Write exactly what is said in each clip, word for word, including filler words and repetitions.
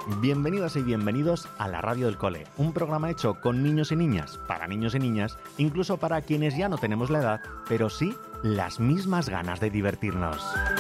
Bienvenidas y bienvenidos a la Radio del Cole, un programa hecho con niños y niñas, para niños y niñas, incluso para quienes ya no tenemos la edad, pero sí las mismas ganas de divertirnos.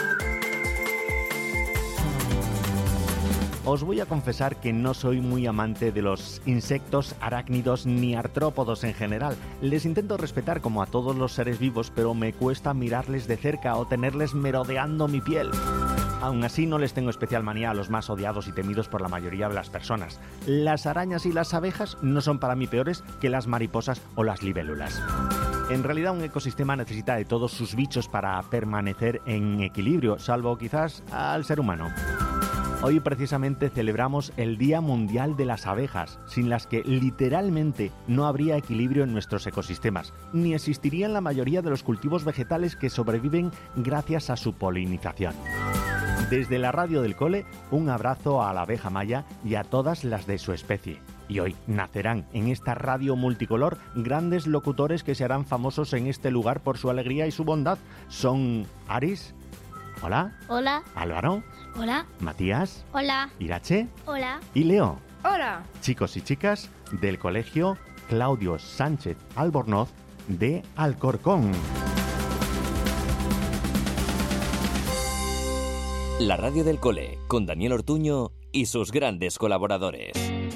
Os voy a confesar que no soy muy amante de los insectos, arácnidos ni artrópodos en general. Les intento respetar como a todos los seres vivos, pero me cuesta mirarles de cerca o tenerles merodeando mi piel. Aún así, no les tengo especial manía a los más odiados y temidos por la mayoría de las personas. Las arañas y las abejas no son para mí peores que las mariposas o las libélulas. En realidad, un ecosistema necesita de todos sus bichos para permanecer en equilibrio, salvo quizás al ser humano. Hoy precisamente celebramos el Día Mundial de las Abejas, sin las que literalmente no habría equilibrio en nuestros ecosistemas, ni existirían la mayoría de los cultivos vegetales que sobreviven gracias a su polinización. Desde la Radio del Cole, un abrazo a la abeja maya y a todas las de su especie. Y hoy nacerán en esta radio multicolor grandes locutores que se harán famosos en este lugar por su alegría y su bondad. Son Aris. Hola. Hola. Álvaro. Hola. Matías. Hola. Irache. Hola. Y Leo. Hola. Chicos y chicas del Colegio Claudio Sánchez Albornoz de Alcorcón. La Radio del Cole, con Daniel Ortuño y sus grandes colaboradores.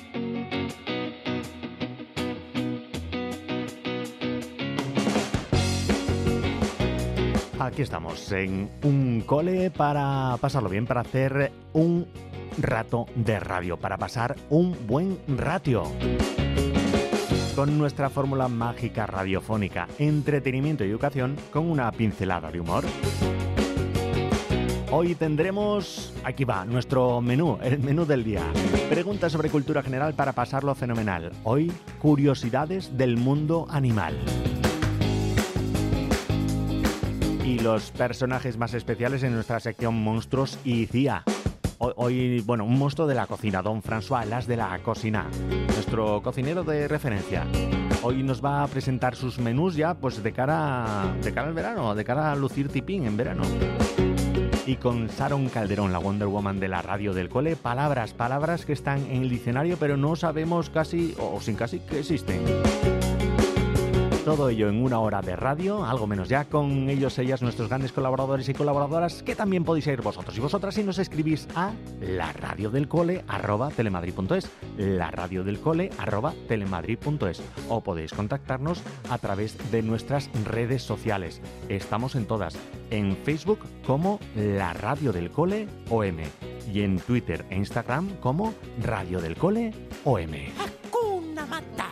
Aquí estamos, en un cole para pasarlo bien, para hacer un rato de radio, para pasar un buen ratio. Con nuestra fórmula mágica radiofónica, entretenimiento y educación con una pincelada de humor. Hoy tendremos, aquí va, nuestro menú, el menú del día. Preguntas sobre cultura general para pasarlo fenomenal. Hoy, curiosidades del mundo animal. Y los personajes más especiales en nuestra sección Monstruos y C I A. Hoy, bueno, un monstruo de la cocina, don François Las de la Cocina, nuestro cocinero de referencia. Hoy nos va a presentar sus menús ya, pues de cara, de cara al verano, de cara a lucir tipín en verano. Y con Sharon Calderón, la Wonder Woman de la Radio del Cole, palabras, palabras que están en el diccionario, pero no sabemos casi, o sin casi, que existen. Todo ello en una hora de radio, algo menos ya, con ellos, ellas, nuestros grandes colaboradores y colaboradoras, que también podéis ser vosotros y vosotras si nos escribís a laradiodelcole arroba telemadrid.es, laradiodelcole arroba telemadrid.es, o podéis contactarnos a través de nuestras redes sociales. Estamos en todas, en Facebook como La Radio del Cole O M y en Twitter e Instagram como Radio del Cole O M. Hakuna Matata.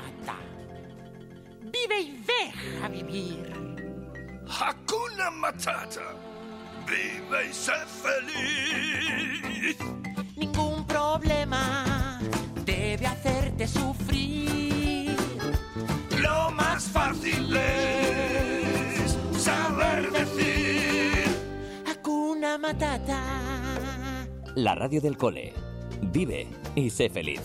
Vive y deja vivir. Hakuna Matata. Vive y sé feliz. Ningún problema debe hacerte sufrir. Lo más fácil es saber decir Hakuna Matata. La Radio del Cole. Vive y sé feliz.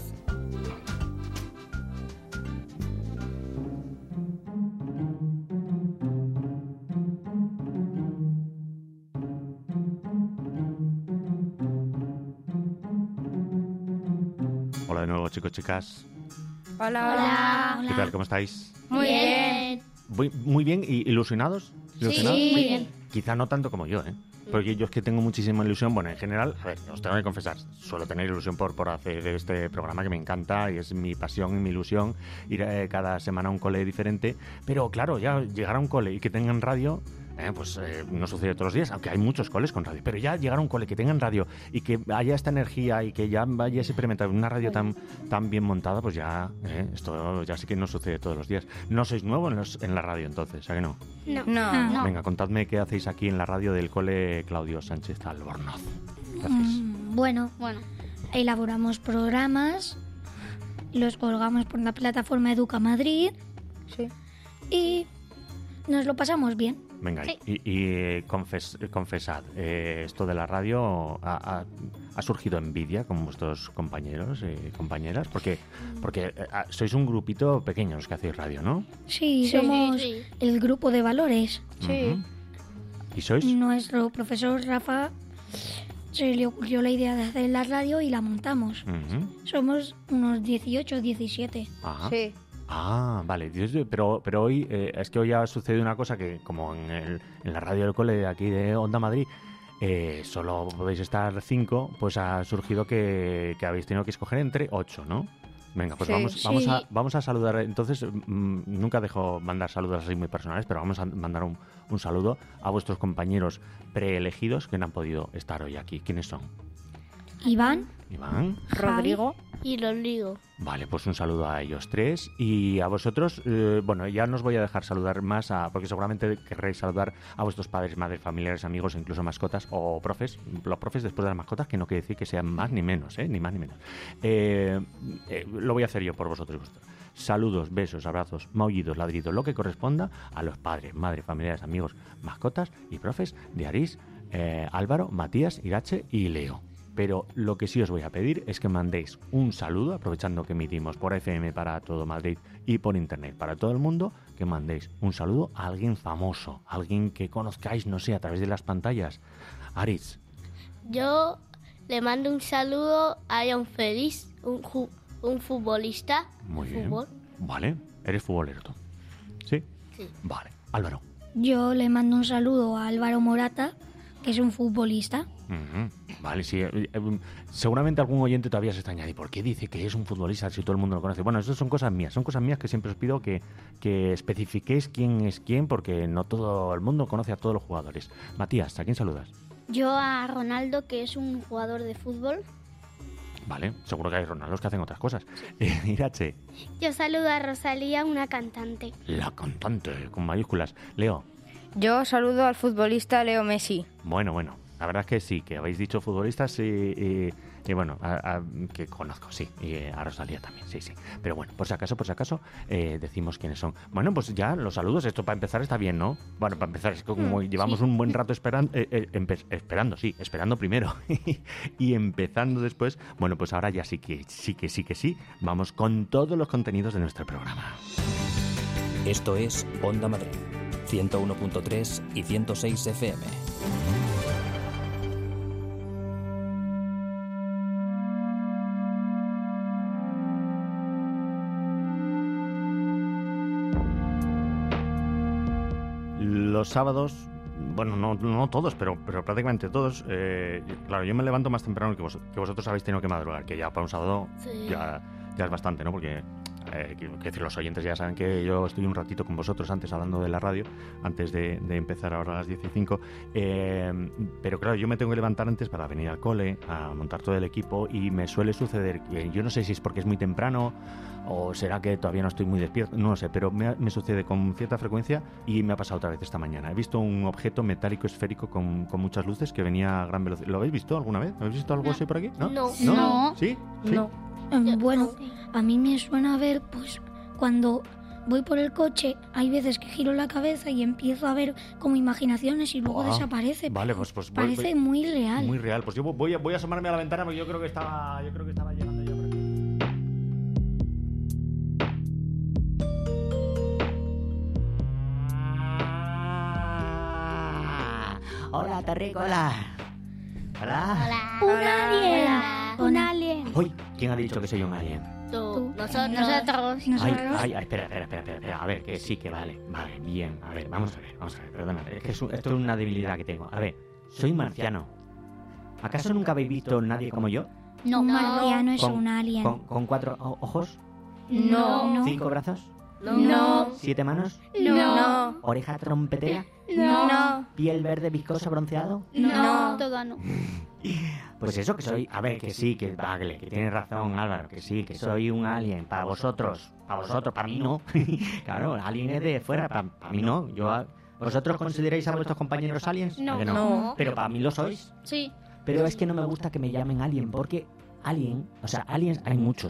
Hola de nuevo, chicos, chicas. Hola. Hola. ¿Qué tal? ¿Cómo estáis? Muy bien. Muy, muy bien. ¿Y ilusionados? ¿Ilusionados? Sí, muy bien. Quizá no tanto como yo, ¿eh? Porque yo es que tengo muchísima ilusión. Bueno, en general, a ver, os tengo que confesar, suelo tener ilusión por, por hacer este programa que me encanta y es mi pasión y mi ilusión ir eh, cada semana a un cole diferente. Pero claro, ya llegar a un cole y que tengan radio, eh, pues eh, no sucede todos los días, aunque hay muchos coles con radio. Pero ya llegar a un cole que tengan radio y que haya esta energía y que ya vaya experimentando una radio tan, tan bien montada, pues ya, eh, esto ya sí que no sucede todos los días. No sois nuevos en, los, en la radio entonces, ¿a que no? No. No. No. Venga, contadme qué hacéis aquí en la radio del cole Claudio Sánchez Albornoz. ¿Qué hacéis? Mm, bueno, Bueno. elaboramos programas, los colgamos por la plataforma Educa Madrid Sí. y nos lo pasamos bien. Venga, Sí. y, y confes, confesad, eh, esto de la radio ha, ha, ha surgido envidia con vuestros compañeros y compañeras, porque porque eh, sois un grupito pequeño los que hacéis radio, ¿no? Sí, Sí, somos sí. el grupo de valores. Sí. Ujú. ¿Y sois? Nuestro profesor Rafa se le ocurrió la idea de hacer la radio y la montamos. Uh-huh. Somos unos dieciocho, diecisiete. Ajá. Sí. Ah, vale. Dios, pero, pero hoy, eh, es que hoy ha sucedido una cosa que, como en, el, en la radio del cole de aquí de Onda Madrid, eh, solo podéis estar cinco, pues ha surgido que, que habéis tenido que escoger entre ocho, ¿no? Venga, pues Sí. vamos, Sí. vamos, a, vamos a saludar. Entonces, mm, nunca dejo mandar saludos así muy personales, pero vamos a mandar un, un saludo a vuestros compañeros preelegidos que no han podido estar hoy aquí. ¿Quiénes son? Iván, Iván. Rodrigo. Y Rodrigo. Vale, pues un saludo a ellos tres y a vosotros. Eh, bueno, ya no os voy a dejar saludar más, a, porque seguramente querréis saludar a vuestros padres, madres, familiares, amigos, incluso mascotas o profes. Los profes después de las mascotas, que no quiere decir que sean más ni menos, ¿eh? Ni más ni menos. Eh, eh, lo voy a hacer yo por vosotros y vosotros. Saludos, besos, abrazos, maullidos, ladridos, lo que corresponda a los padres, madres, familiares, amigos, mascotas y profes de Arís, eh, Álvaro, Matías, Irache y Leo. Pero lo que sí os voy a pedir es que mandéis un saludo, aprovechando que emitimos por F M para todo Madrid y por internet para todo el mundo, que mandéis un saludo a alguien famoso, alguien que conozcáis, no sé, a través de las pantallas. Aritz. Yo le mando un saludo a Ian Félix, un, ju- un futbolista. Muy bien. Fútbol. Vale, eres futbolero tú. ¿Sí? Sí. Vale. Álvaro. yo le mando un saludo a Álvaro Morata, que es un futbolista. Ujú. Vale, sí. eh, eh, seguramente algún oyente todavía se extraña. ¿Y por qué dice que es un futbolista si todo el mundo lo conoce? Bueno, eso son cosas mías. Son cosas mías que siempre os pido que, que especifiquéis quién es quién, porque no todo el mundo conoce a todos los jugadores. Matías, ¿a quién saludas? Yo a Ronaldo, que es un jugador de fútbol. Vale, seguro que hay Ronaldos que hacen otras cosas. Eh, Irache, Yo saludo a Rosalía, una cantante. la cantante, con mayúsculas. Leo, Yo saludo al futbolista Leo Messi. bueno, bueno. La verdad es que sí, que habéis dicho futbolistas y, y, y bueno, a, a, que conozco, sí, y a Rosalía también, sí, sí. Pero bueno, por si acaso, por si acaso, eh, decimos quiénes son. Bueno, pues ya los saludos, esto para empezar está bien, ¿no? Bueno, para empezar, es que como Mm, llevamos sí. un buen rato esperando, eh, eh, empe- esperando, sí, esperando primero y empezando después, bueno, pues ahora ya sí que sí que sí que sí, vamos con todos los contenidos de nuestro programa. Esto es Onda Madrid, ciento uno punto tres y ciento seis F M. Los sábados, bueno, no, no todos, pero, pero prácticamente todos, eh, claro, yo me levanto más temprano que, vos, que vosotros habéis tenido que madrugar, que ya para un sábado Sí. ya, ya es bastante, ¿no? Porque, eh, quiero decir, los oyentes ya saben que yo estoy un ratito con vosotros antes hablando de la radio, antes de, de empezar ahora a las diez y cinco, eh, pero claro, yo me tengo que levantar antes para venir al cole, a montar todo el equipo, y me suele suceder que yo no sé si es porque es muy temprano o será que todavía no estoy muy despierto, no lo sé, pero me, me sucede con cierta frecuencia y me ha pasado otra vez esta mañana. He visto un objeto metálico esférico con, con muchas luces que venía a gran velocidad. ¿Lo habéis visto alguna vez? ¿Habéis visto algo No. así por aquí? ¿No? No. No. ¿Sí? ¿Sí? No. Eh, Yo- bueno, Sí. a mí me suena a ver, pues, cuando voy por el coche, hay veces que giro la cabeza y empiezo a ver como imaginaciones y luego Ah, desaparece. Vale, pues, pues voy- Parece voy- muy real. muy real. Pues yo voy a, voy a asomarme a la ventana porque yo creo que estaba, yo creo que estaba llegando yo por aquí. Hola, terrícola. Hola. Un alien. Un alien. Uy, ¿quién ha dicho que soy un alien? Tú. Nosotros. Nosotros. Ay, Nosotros- ay, ay, espera, espera, espera, espera, espera. A ver, que sí, que vale. Vale, bien. A ver, vamos a ver, vamos a ver. Perdona, es que es un- esto es una debilidad que tengo. A ver, soy marciano. ¿Acaso nunca habéis visto nadie como yo? No, un marciano es Con- un alien. ¿Con, con cuatro o- ojos? No. No. ¿Cinco brazos? No. ¿Siete manos? No. ¿Oreja trompetera? No. ¿Piel verde viscosa bronceado? No. Todo no. Pues eso, que soy... A ver, que sí, que vale, que tienes razón, Álvaro, que sí, que soy un alien. Para vosotros, para vosotros, para mí no. Claro, alien es de fuera, para, mí no. Yo a- ¿Vosotros consideráis a vuestros compañeros aliens? No. ¿A que No. Pero para mí lo sois. Sí. Pero es que no me gusta que me llamen alien, porque alien, o sea, aliens hay muchos.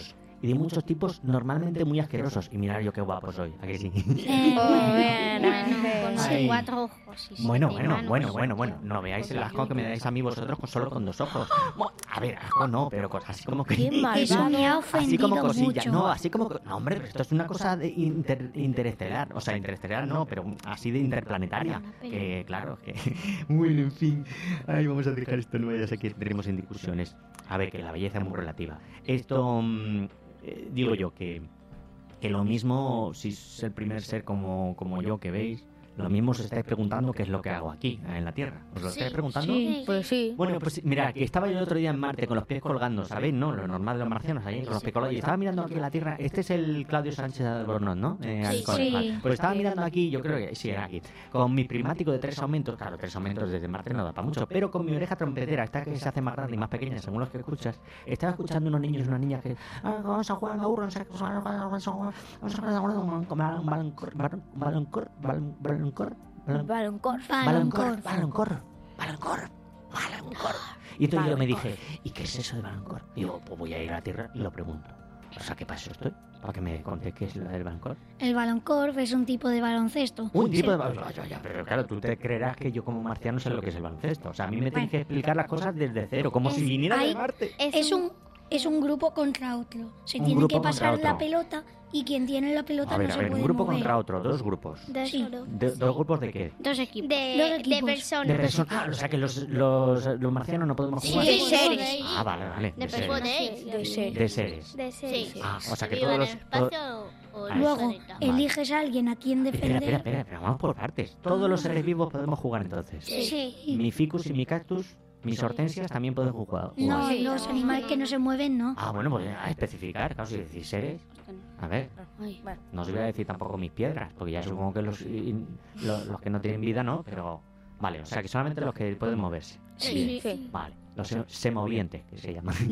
y de muchos tipos normalmente muy asquerosos. Y mirad yo qué guapo soy, ¿a que sí? Eh, Oh, bien, Con Ay. cuatro ojos. Y Bueno, siete bueno, manos. bueno, bueno, bueno. No veáis el asco que me dais a mí vosotros con solo con dos ojos. A ver, asco no, pero cosas así como que... Qué eso me ha Así como ofendido cosillas. mucho. No, así como... No, hombre, pero esto es una cosa de inter- interestelar. O sea, interestelar no, pero así de interplanetaria. Que, claro, que... Bueno, en fin. Ay, vamos a dejar esto, no vayas a que entremos en discusiones. A ver, que la belleza es muy relativa. Esto... mm, eh, digo yo que... Que lo mismo, si es el primer ser como, como yo que veis, lo mismo os estáis preguntando qué es lo que hago aquí, en la Tierra. ¿Os lo Sí, estáis preguntando? Sí, pues sí. Bueno, pues mira, que estaba yo el otro día en Marte con los pies colgando, ¿sabéis? ¿No? Lo normal de los marcianos, ahí con los pies colgados. Y estaba mirando aquí en la Tierra. Este es el Claudio Sánchez Albornoz, ¿no? Eh, Sí, Alcón, sí. vale. Pues estaba mirando aquí, yo creo que sí, era aquí. Con mi prismático de tres aumentos. Claro, tres aumentos desde Marte no da para mucho. Pero con mi oreja trompetera, esta que se hace más grande y más pequeña según los que escuchas. Estaba escuchando unos niños y unas niñas que... "Ah, vamos a jugar a burro, vamos a jugar vamos a jugar vamos a jugar un baloncor, baloncor, baloncor, Baloncor. Baloncor, baloncor, baloncor, baloncor. Y entonces yo me dije, ¿y qué es eso de baloncor? Digo, pues voy a ir a la Tierra y lo pregunto. O sea, ¿qué paso estoy? Para que me contéis qué es lo del baloncor. El baloncorf es un tipo de baloncesto. Un tipo Se- de baloncesto. Pero claro, tú te creerás que yo como marciano sé lo que es el baloncesto. O sea, a mí me tienes que explicar las cosas desde cero, como si viniera de hay- Marte. Es un, es un grupo contra otro. Se Un tiene grupo que pasar contra la otro. pelota y quien tiene la pelota A ver, no a se ver, un puede grupo mover. contra otro, dos grupos. De, Sí. De- ¿Dos grupos de qué? Dos equipos. Dos De, de equipos. personas. De personas. Ah, o sea que los, los, los marcianos no podemos Sí, jugar. de sí, seres. podéis. Ah, vale, vale. De De seres. podéis. De seres. De seres. De seres. Ah, o sea que Viva todos en los... el espacio o en el Luego planeta. Vale. eliges a alguien a quien Espera, defender. espera, espera, espera, vamos por partes. Todos los seres vivos podemos jugar entonces. Sí. Mi ficus y mi cactus, mis hortensias también pueden jugar. No, jugar. los animales que no se mueven, no. Ah, bueno, pues a especificar, claro, si decís seres. A ver, Ay. no os voy a decir tampoco mis piedras, porque ya supongo que los, in- los, los que no tienen vida no, pero... Vale, o sea que solamente los que pueden moverse. Sí. Sí. Vale, los se- semovientes, que se llaman.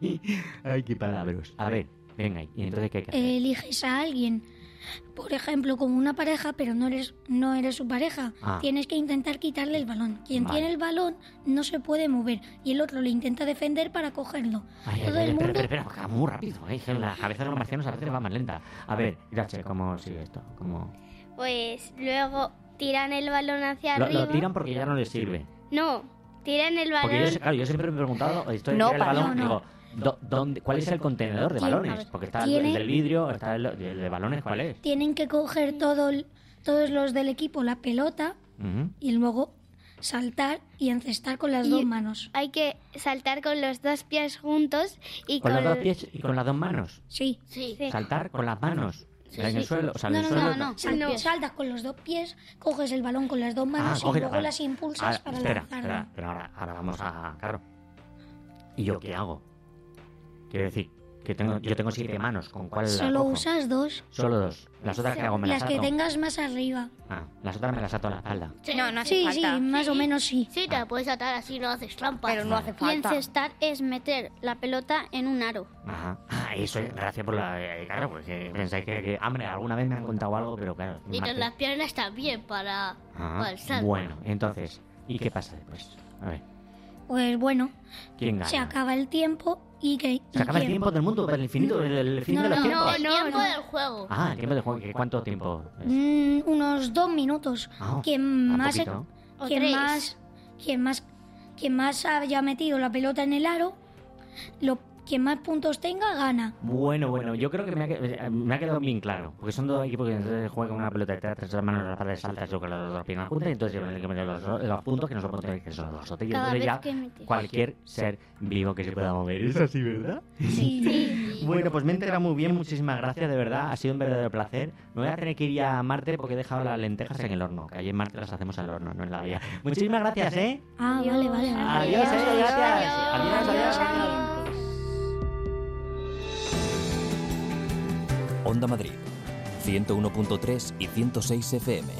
Ay, qué palabras. A ver, venga, ¿y entonces qué hay que hacer? Eliges a alguien, por ejemplo, como una pareja, pero no eres, no eres su pareja. Ah. Tienes que intentar quitarle el balón. Quien Vale. tiene el balón no se puede mover y el otro le intenta defender para cogerlo. Ay, ay, Todo ay, el espera, mundo... espera, espera, porque va muy rápido. eh, que La cabeza de los marcianos a veces va más lenta. A ver, Irache, ¿cómo sigue esto? ¿Cómo... Pues luego tiran el balón hacia Lo, arriba. lo tiran porque ya no les sirve. No, tiran el Porque balón. yo, claro, yo siempre me he preguntado, esto de No, tirar el para- balón, no, no. digo, do- ¿dónde, ¿cuál es el contenedor de ¿Quién? balones? Porque está el, ¿Tiene? el del vidrio, está el, el de balones, ¿cuál es? Tienen que coger todo el- todos los del equipo la pelota Ujú. y luego saltar y encestar con las Y- dos manos. Hay que saltar con los dos pies juntos y Con con, los dos pies y con las dos manos. Sí. Sí. Saltar con las manos. en el suelo, o sea, en No, el no, suelo. no, no. Sal- No. Saltas con los dos pies, coges el balón con las dos manos y coge- luego vale. las impulsas Ahora, para espera, lanzarlo. espera, pero ahora, ahora vamos a... Claro. ¿Y yo qué hago? Quiero decir, que tengo, yo tengo siete manos, ¿con cuál las Solo cojo? usas dos. Solo dos. Las otras que hago me las, Las que ato. tengas más arriba. Ah, las otras me las ato a la espalda. No, no hace Sí, falta. sí, más o menos sí. Sí, te la puedes atar así, no haces trampa. Pero no hace Y falta. encestar es meter la pelota en un aro. Ajá. Ah, eso es, gracias por la... eh, claro, porque pensáis que, que... Hombre, alguna vez me han contado algo, pero claro... Y Marte- con las piernas también para, Ah, para el salto. bueno, entonces, ¿y qué pasa después? A ver, Pues bueno, ¿quién gana? se acaba el tiempo y que... ¿Se y acaba el que- tiempo del mundo, el infinito, el, el fin No, de los no, tiempos? El tiempo del juego. Ah, el tiempo del juego, ¿qué- ¿cuánto tiempo es? Mm, unos dos minutos. Ah, quien ah, más, poquito. O quien tres. más, quien más, quien más haya metido la pelota en el aro, lo, quien más puntos tenga gana. Bueno, bueno, yo creo que me ha, que- me ha quedado bien claro. Porque son dos equipos que entonces juegan con una pelota de tres las manos, las patas saltas, yo con las dos piernas juntas, y entonces yo que meter los, los puntos que no son puntos que son los otros. Y Cada entonces vez ya que metes. cualquier ser vivo que se pueda mover. ¿Es así, verdad? Sí. Bueno, pues me he enterado muy bien, muchísimas gracias, de verdad, ha sido un verdadero placer. Me voy a tener que ir ya a Marte porque he dejado las lentejas en el horno, que allí en Marte las hacemos al horno, no en la vía. Muchísimas gracias, ¿eh? Ah, vale, vale, vale. Adiós, eh, gracias. Adiós, adiós. adiós. Onda Madrid, ciento uno punto tres y ciento seis F M.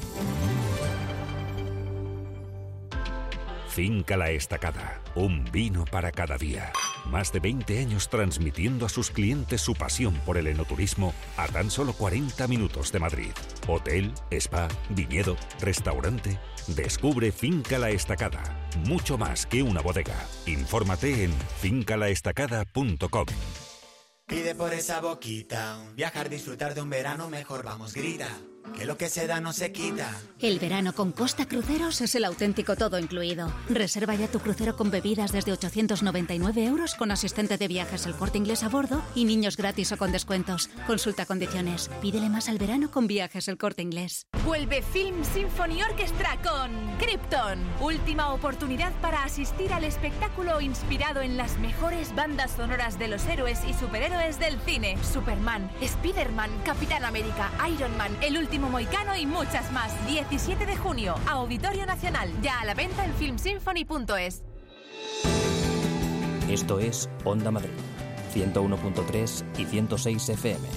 Finca La Estacada, un vino para cada día. Más de veinte años transmitiendo a sus clientes su pasión por el enoturismo a tan solo cuarenta minutos de Madrid. Hotel, spa, viñedo, restaurante. Descubre Finca La Estacada, mucho más que una bodega. Infórmate en finca la estacada punto com. Pide por esa boquita, viajar, disfrutar de un verano mejor, vamos, grita, que lo que se da no se quita. El verano con Costa Cruceros es el auténtico todo incluido. Reserva ya tu crucero con bebidas desde ochocientos noventa y nueve euros con asistente de viajes El Corte Inglés a bordo y niños gratis o con descuentos. Consulta condiciones. Pídele más al verano con Viajes El Corte Inglés. Vuelve Film Symphony Orchestra con Krypton. Última oportunidad para asistir al espectáculo inspirado en las mejores bandas sonoras de los héroes y superhéroes del cine. Superman, Spider-Man, Capitán América, Iron Man, El Último Moicano y muchas más. diecisiete de junio, Auditorio Nacional. Ya a la venta en film symphony punto es. Esto es Onda Madrid, ciento uno punto tres y ciento seis F M.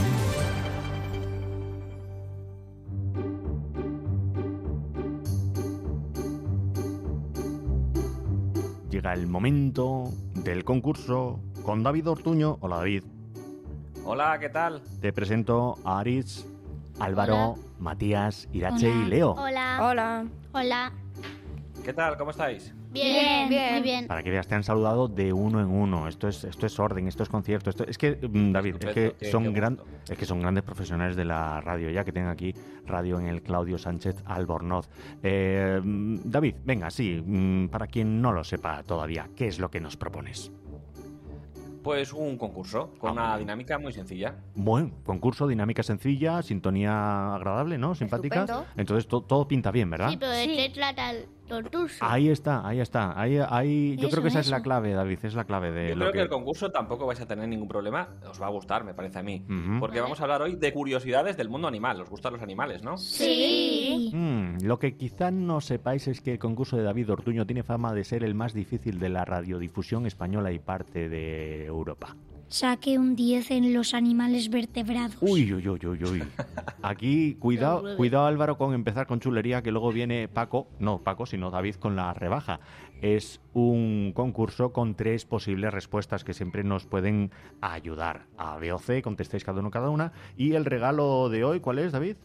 Llega el momento del concurso con David Ortuño. Hola, David. Hola, ¿qué tal? Te presento a Aritz, Álvaro, Hola. Matías, Irache Hola. y Leo. Hola. Hola. Hola. ¿Qué tal? ¿Cómo estáis? Bien, Bien. muy bien. Para que veas, te han saludado de uno en uno. Esto es, esto es orden, esto es concierto. Esto es que, mm, David, es Estupendo, que qué- son qué gran, gusto. es que son grandes profesionales de la radio, ya que tengan aquí radio en el Claudio Sánchez Albornoz. Eh, mm, David, venga, sí, mm, para quien no lo sepa todavía, ¿qué es lo que nos propones? Pues un concurso con Ah, una muy bien. dinámica muy sencilla. Buen concurso, dinámica sencilla, sintonía agradable, ¿no? Simpática. Estupendo. Entonces to- todo pinta bien, ¿verdad? Sí, pero ¿de qué trata el concurso? Ahí está, ahí está. Ahí, ahí, yo Eso, creo que esa es la eso. clave, David, es la clave de Yo lo creo que... que... el concurso tampoco vais a tener ningún problema. Os va a gustar, me parece a mí. Ujú. Porque vamos a hablar hoy de curiosidades del mundo animal. ¿Os gustan los animales, no? Sí. Mm, lo que quizá no sepáis es que el concurso de David Ortuño tiene fama de ser el más difícil de la radiodifusión española y parte de Europa. Saqué un diez en los animales vertebrados. Uy, uy, uy, uy, uy. Aquí, cuidado, nueve. cuidado Álvaro con empezar con chulería, que luego viene Paco, no Paco, sino David con la rebaja. Es un concurso con tres posibles respuestas que siempre nos pueden ayudar. A, B o C, contestéis cada uno cada una. Y el regalo de hoy, ¿cuál es, David?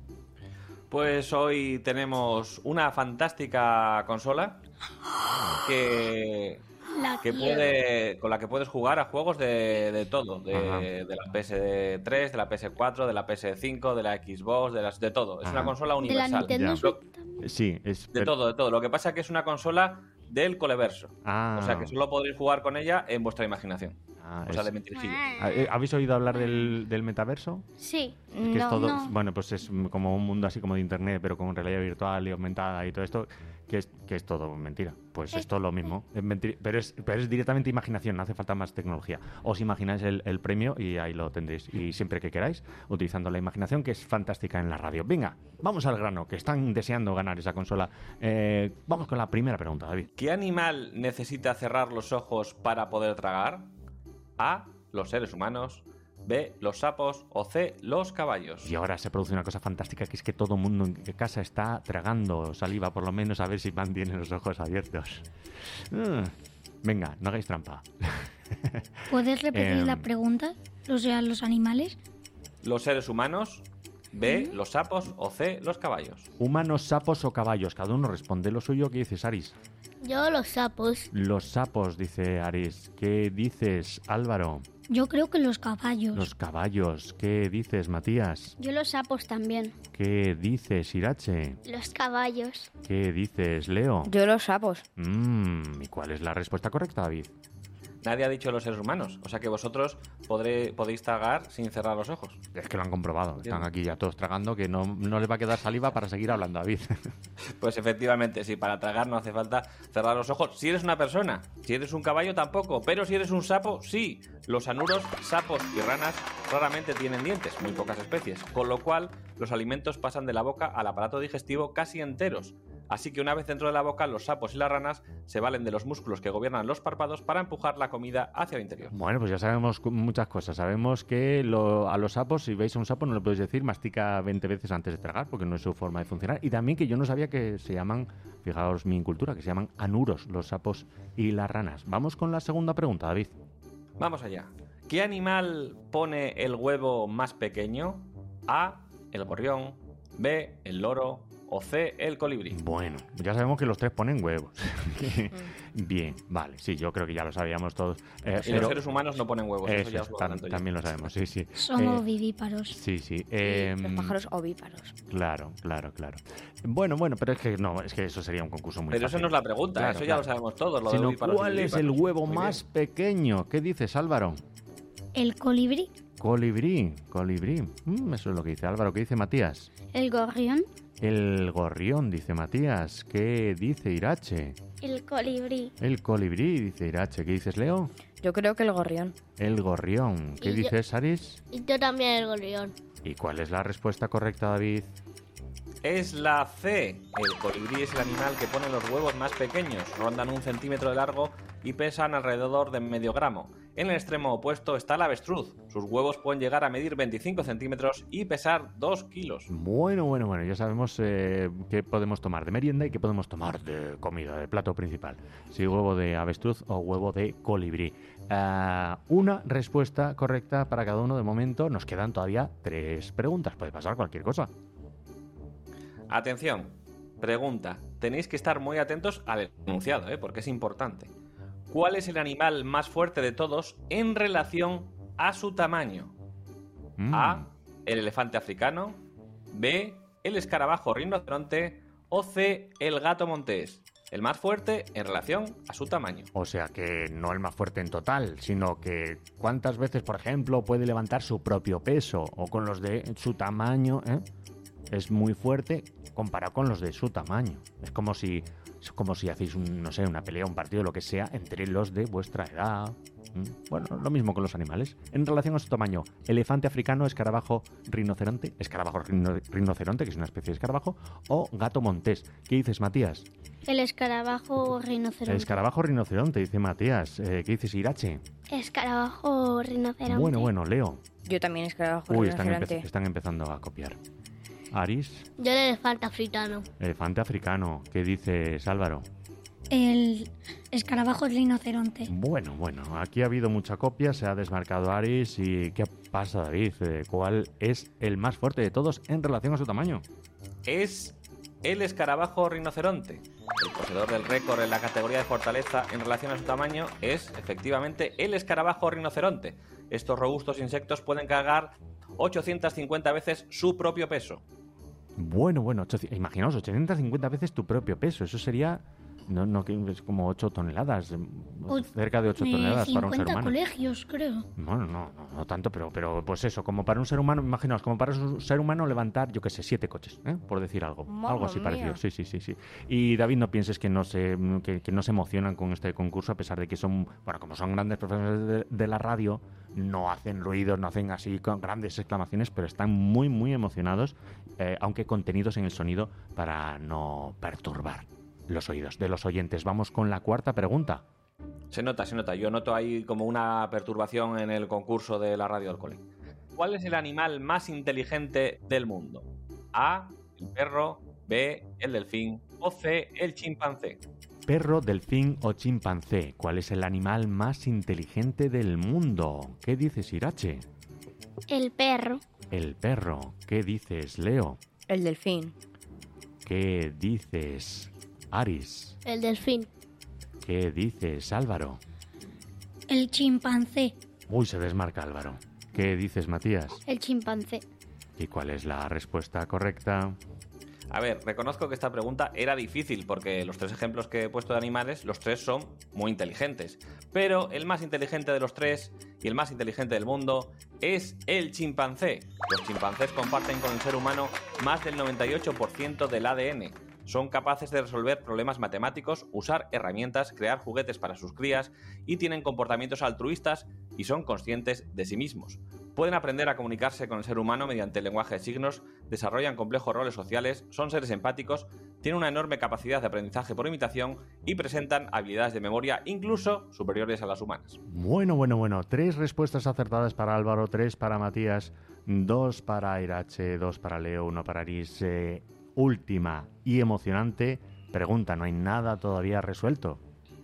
Pues hoy tenemos una fantástica consola que, La que quiero. puede, con la que puedes jugar a juegos de, de todo, Ajá. de, de la P S tres, de la P S cuatro, de la P S cinco, de la Xbox, de, las, de todo. Es Ajá. una consola De la universal. Nintendo Ya. Switch también. Sí, es... De todo, de todo. Lo que pasa es que es una consola del Coleverso. Ah. O sea que solo podréis jugar con ella en vuestra imaginación. Ah, O sea, es- de mentirijillo. Ah, eh, ¿Habéis oído hablar del, del metaverso? Sí. Que es No, todo, no. bueno, pues es como un mundo así como de internet, pero con realidad virtual y aumentada y todo esto, que es, que es todo mentira. Pues es todo lo mismo, es mentira, pero, es, pero es directamente imaginación, no hace falta más tecnología. Os imagináis el, el premio y ahí lo tendréis. Y siempre que queráis, utilizando la imaginación, que es fantástica en la radio. Venga, vamos al grano, que están deseando ganar esa consola. Eh, vamos con la primera pregunta, David. ¿Qué animal necesita cerrar los ojos para poder tragar? A. Los seres humanos. B. Los sapos. O C. Los caballos. Y ahora se produce una cosa fantástica, que es que todo el mundo en casa está tragando saliva, por lo menos a ver si mantienen los ojos abiertos. Mm. Venga, no hagáis trampa. ¿Puedes repetir Em. la pregunta? O sea, los animales. Los seres humanos. B. Los sapos. O C. Los caballos. Humanos, sapos o caballos. Cada uno responde lo suyo. ¿Qué dices, Aris? Yo los sapos. Los sapos, dice Aris. ¿Qué dices, Álvaro? Yo creo que los caballos. Los caballos. ¿Qué dices, Matías? Yo los sapos también. ¿Qué dices, Irache? Los caballos. ¿Qué dices, Leo? Yo los sapos. Mm, ¿y cuál es la respuesta correcta, David? Nadie ha dicho los seres humanos. O sea que vosotros podré, podéis tragar sin cerrar los ojos. Es que lo han comprobado. Están aquí ya todos tragando, que no, no les va a quedar saliva para seguir hablando, David. Pues efectivamente, sí, para tragar no hace falta cerrar los ojos. Si eres una persona, si eres un caballo tampoco, pero si eres un sapo, sí. Los anuros, sapos y ranas raramente tienen dientes, muy pocas especies, con lo cual los alimentos pasan de la boca al aparato digestivo casi enteros. Así que una vez dentro de la boca, los sapos y las ranas se valen de los músculos que gobiernan los párpados para empujar la comida hacia el interior. Bueno, pues ya sabemos cu- muchas cosas. Sabemos que lo- a los sapos, si veis a un sapo, no le podéis decir mastica veinte veces antes de tragar, porque no es su forma de funcionar. Y también que yo no sabía que se llaman, fijaos mi incultura, que se llaman anuros, los sapos y las ranas. Vamos con la segunda pregunta, David. Vamos allá. ¿Qué animal pone el huevo más pequeño? A. El gorrión. B. El loro. o C, el colibrí. Bueno, ya sabemos que los tres ponen huevos. Bien, vale, sí, yo creo que ya lo sabíamos todos. Eh, y pero... los seres humanos no ponen huevos, eso, eso ya os lo tam- adelanto yo. También lo sabemos, sí, sí. Somos Eh, vivíparos. Sí, sí. eh, Los pájaros ovíparos. Claro, claro, claro. Bueno, bueno, pero es que no, es que eso sería un concurso muy Pero fácil. eso no es la pregunta, Claro, eso ya claro. lo sabemos todos. Lo de Sino, ovíparos y ¿cuál es el vivíparos? huevo Muy más bien. pequeño? ¿Qué dices, Álvaro? El colibrí. Colibrí, colibrí. Mm, eso es lo que dice Álvaro. ¿Qué dice Matías? El gorrión. El gorrión, dice Matías. ¿Qué dice Irache? El colibrí. El colibrí, dice Irache. ¿Qué dices, Leo? Yo creo que el gorrión. El gorrión. ¿Qué Y yo- dices, Aris? Y yo también el gorrión. ¿Y cuál es la respuesta correcta, David? Es la C. El colibrí es el animal que pone los huevos más pequeños. Rondan un centímetro de largo y pesan alrededor de medio gramo. En el extremo opuesto está el avestruz. Sus huevos pueden llegar a medir veinticinco centímetros y pesar dos kilos. Bueno, bueno, bueno, ya sabemos eh, qué podemos tomar de merienda y qué podemos tomar de comida, de plato principal. Si huevo de avestruz o huevo de colibrí. Ah, una respuesta correcta para cada uno de momento. Nos quedan todavía tres preguntas. Puede pasar cualquier cosa. Atención, pregunta. Tenéis que estar muy atentos al enunciado, ¿eh? Porque es importante. ¿Cuál es el animal más fuerte de todos en relación a su tamaño? Mm. A, el elefante africano. B, el escarabajo rinoceronte. O C, el gato montés. El más fuerte en relación a su tamaño. O sea que no el más fuerte en total, sino que cuántas veces, por ejemplo, puede levantar su propio peso o con los de su tamaño, ¿eh? Es muy fuerte comparado con los de su tamaño. Es como si, es como si hacéis, un, no sé, una pelea, un partido, lo que sea, entre los de vuestra edad. ¿Mm? Bueno, lo mismo con los animales. En relación a su tamaño, elefante africano, escarabajo rinoceronte, escarabajo rino- rinoceronte, que es una especie de escarabajo, o gato montés. ¿Qué dices, Matías? El escarabajo El rinoceronte. escarabajo rinoceronte, dice Matías. Eh, ¿Qué dices, Irache? Escarabajo rinoceronte. Bueno, bueno, Leo. Yo también escarabajo Uy, están, rinoceronte. empe- están empezando a copiar. Aris, Yo el elefante africano. elefante africano. ¿Qué dices, Álvaro? El escarabajo rinoceronte. Bueno, bueno, aquí ha habido mucha copia, se ha desmarcado Aris. ¿Y qué pasa, David? Eh, ¿Cuál es el más fuerte de todos en relación a su tamaño? Es el escarabajo rinoceronte. El poseedor del récord en la categoría de fortaleza en relación a su tamaño es, efectivamente, el escarabajo rinoceronte. Estos robustos insectos pueden cargar ochocientas cincuenta veces su propio peso. Bueno, bueno, ocho- imaginaos, ochocientas cincuenta veces tu propio peso. Eso sería, no, no, que es como ocho toneladas, O- cerca de ocho Eh, toneladas para un ser cincuenta humano. colegios, creo. Bueno, no, no, no tanto, pero, pero pues eso, como para un ser humano, imaginaos, como para un ser humano levantar, yo qué sé, siete coches, ¿eh? Por decir algo, Mamma algo así mía. parecido, sí, sí, sí, sí. Y David, no pienses que no se, que, que no se emocionan con este concurso, a pesar de que son, bueno, como son grandes profesionales de, de la radio, no hacen ruidos, no hacen así con grandes exclamaciones, pero están muy, muy emocionados, eh, aunque contenidos en el sonido para no perturbar los oídos de los oyentes. Vamos con la cuarta pregunta. Se nota, se nota. Yo noto ahí como una perturbación en el concurso de la radio del cole. ¿Cuál es el animal más inteligente del mundo? A, el perro. B, el delfín. O C, el chimpancé. Perro, delfín o chimpancé. ¿Cuál es el animal más inteligente del mundo? ¿Qué dices, Irache? El perro. El perro. ¿Qué dices, Leo? El delfín. ¿Qué dices, Aris? El delfín. ¿Qué dices, Álvaro? El chimpancé. Uy, se desmarca Álvaro. ¿Qué dices, Matías? El chimpancé. ¿Y cuál es la respuesta correcta? A ver, reconozco que esta pregunta era difícil porque los tres ejemplos que he puesto de animales, los tres son muy inteligentes. Pero el más inteligente de los tres y el más inteligente del mundo es el chimpancé. Los chimpancés comparten con el ser humano más del noventa y ocho por ciento del A D N. Son capaces de resolver problemas matemáticos, usar herramientas, crear juguetes para sus crías y tienen comportamientos altruistas y son conscientes de sí mismos. Pueden aprender a comunicarse con el ser humano mediante el lenguaje de signos, desarrollan complejos roles sociales, son seres empáticos, tienen una enorme capacidad de aprendizaje por imitación y presentan habilidades de memoria incluso superiores a las humanas. Bueno, bueno, bueno. Tres respuestas acertadas para Álvaro, tres para Matías, dos para Irache, dos para Leo, uno para Aris. Eh, última y emocionante pregunta. No hay nada todavía resuelto.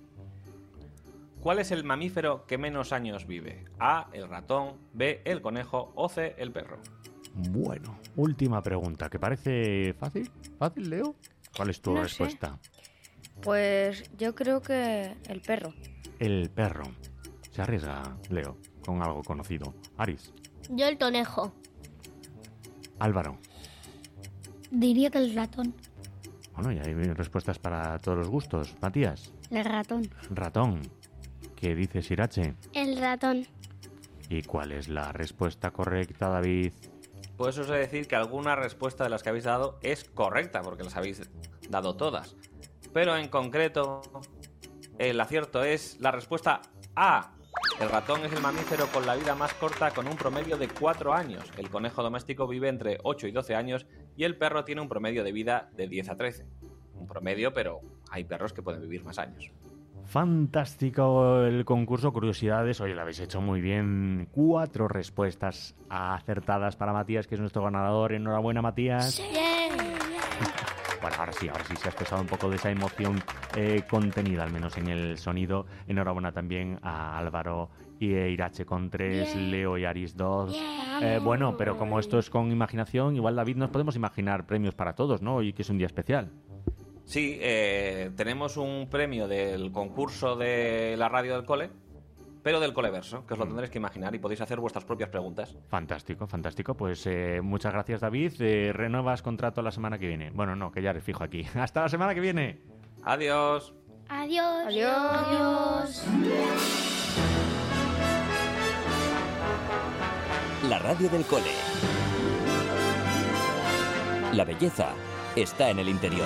¿Cuál es el mamífero que menos años vive? A, el ratón. B, el conejo. O C, el perro. Bueno, última pregunta, que parece fácil. ¿Fácil, Leo? ¿Cuál es tu No respuesta? sé. Pues yo creo que el perro. El perro. Se arriesga, Leo, con algo conocido. Aris. Yo el conejo. Álvaro. Diría que el ratón. Bueno, y hay respuestas para todos los gustos. Matías. El ratón. Ratón. ¿Qué dices, Irache? El ratón. ¿Y cuál es la respuesta correcta, David? Pues os he de decir que alguna respuesta de las que habéis dado es correcta, porque las habéis dado todas. Pero en concreto, el acierto es la respuesta A. El ratón es el mamífero con la vida más corta, con un promedio de cuatro años. El conejo doméstico vive entre ocho y doce años y el perro tiene un promedio de vida de diez a trece. Un promedio, pero hay perros que pueden vivir más años. Fantástico el concurso Curiosidades. Oye, lo habéis hecho muy bien. Cuatro respuestas acertadas para Matías, que es nuestro ganador. Enhorabuena, Matías. Sí. Bueno, ahora sí, ahora sí se ha expresado un poco de esa emoción eh, contenida, al menos en el sonido. Enhorabuena también a Álvaro y a Irache con tres, yeah. Leo y Aris dos. Yeah. Eh, bueno, pero como esto es con imaginación, igual, David, nos podemos imaginar premios para todos, ¿no? Y que es un día especial. Sí, eh, tenemos un premio del concurso de la radio del cole, pero del Coleverso, que os lo tendréis que imaginar y podéis hacer vuestras propias preguntas. Fantástico, fantástico. Pues eh, muchas gracias, David. Eh, renuevas contrato la semana que viene. Bueno, no, que ya eres fijo aquí. Hasta la semana que viene. Adiós. Adiós. Adiós. La radio del cole. La belleza está en el interior.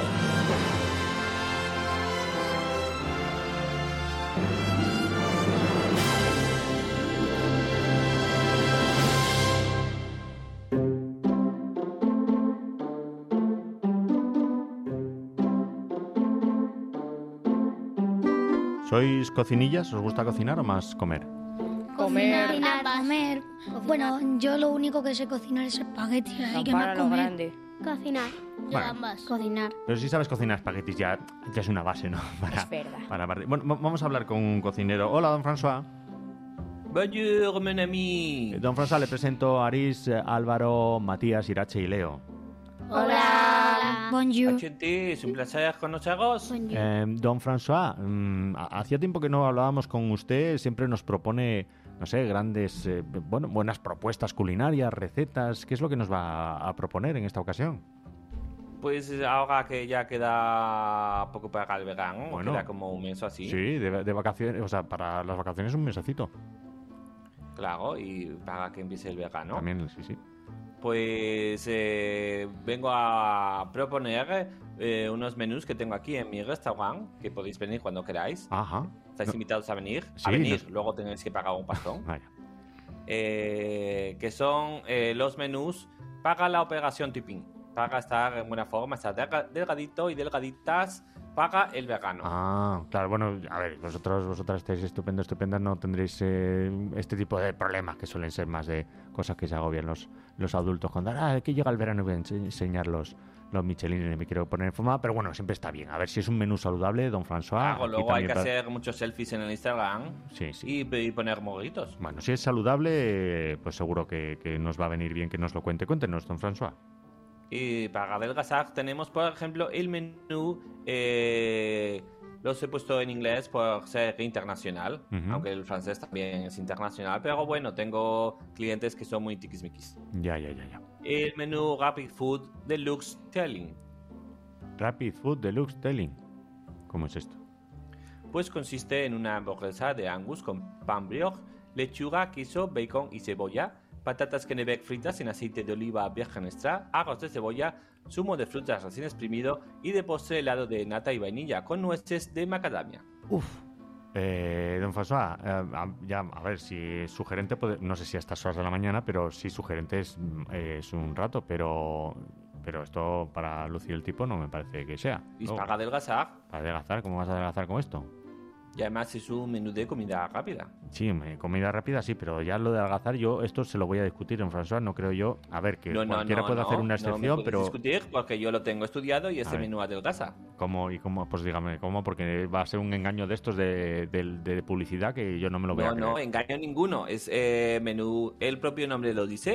¿Sois cocinillas? ¿Os gusta cocinar o más comer? Comer. Cocinar, comer. Cocinar. Bueno, yo lo único que sé cocinar es espaguetis, así que más comer. Grande. Cocinar. Yo Bueno. ambas. Cocinar. Pero si sabes cocinar espaguetis ya, ya es una base, ¿no? Para, Es verdad. para partir. Bueno, v- vamos a hablar con un cocinero. Hola, don François. Bonjour, mon ami. Don François, le presento a Aris, eh, Álvaro, Matías, Irache y Leo. Hola. Bonjour. H T, es un placer conoceros. Eh, don François, mm, ha- hacía tiempo que no hablábamos con usted. Siempre nos propone, no sé, grandes, eh, bueno, buenas propuestas culinarias, recetas. ¿Qué es lo que nos va a, a proponer en esta ocasión? Pues ahora que ya queda poco para el verano, Bueno. queda como un mes o así. Sí, de, de vacaciones, o sea, para las vacaciones un mesecito. Claro, y para que empiece el verano. También, sí, sí. Pues eh, vengo a proponer eh, unos menús que tengo aquí en mi restaurante, que podéis venir cuando queráis. Ajá. Estáis No. invitados a venir. Sí, a venir, no- luego tenéis que pagar un pastón. Vaya. eh, que son eh, los menús para la operación tipping. Para estar en buena forma, estar delga- delgadito y delgaditas para el vegano. Ah, claro, bueno, a ver, vosotros, vosotras estáis estupendo, estupendas, no tendréis eh, este tipo de problemas que suelen ser más de cosas que se agobian los, los adultos cuando, ah, que llega el verano y voy a ense- enseñar los, los Michelin y me quiero poner en forma, pero bueno, siempre está bien. A ver si es un menú saludable, don François. Claro, aquí luego hay que también para- hacer muchos selfies en el Instagram Sí, sí. y, y poner morritos. Bueno, si es saludable, eh, pues seguro que, que nos va a venir bien que nos lo cuente. Cuéntenos, don François. Y para adelgazar tenemos, por ejemplo, el menú, eh, los he puesto en inglés por ser internacional, Ujú. aunque el francés también es internacional, pero bueno, tengo clientes que son muy tiquismiquis. Ya, ya, ya, ya. El menú Rapid Food Deluxe Telling, Rapid Food Deluxe Telling. ¿Cómo es esto? pues consiste en una hamburguesa de Angus con pan brioche, lechuga, queso, bacon y cebolla, patatas Kennebec fritas en aceite de oliva virgen extra, arroz de cebolla, zumo de frutas recién exprimido y de postre helado de nata y vainilla con nueces de macadamia. Uf. Eh, don François, eh, a- ya, a ver, si es sugerente, puede- no sé si a estas horas de la mañana, pero si sugerente es, mm, eh, es un rato, pero pero esto para lucir el tipo no me parece que sea. Y Luego, para adelgazar, para adelgazar, ¿cómo vas a adelgazar con esto? y además es un menú de comida rápida. Sí, me- comida rápida sí, pero ya lo de adelgazar yo, esto se lo voy a discutir, don François, no creo yo. A ver, que No, no, cualquiera no, puede no, hacer una no me excepción, puedes pero discutir porque yo lo tengo estudiado y A este ver. menú adelgaza. ¿cómo? ¿Y cómo? Pues dígame, ¿cómo? Porque va a ser un engaño de estos de, de- de publicidad que yo no me lo voy No, a creer. no, engaño ninguno. Es eh, menú, el propio nombre lo dice,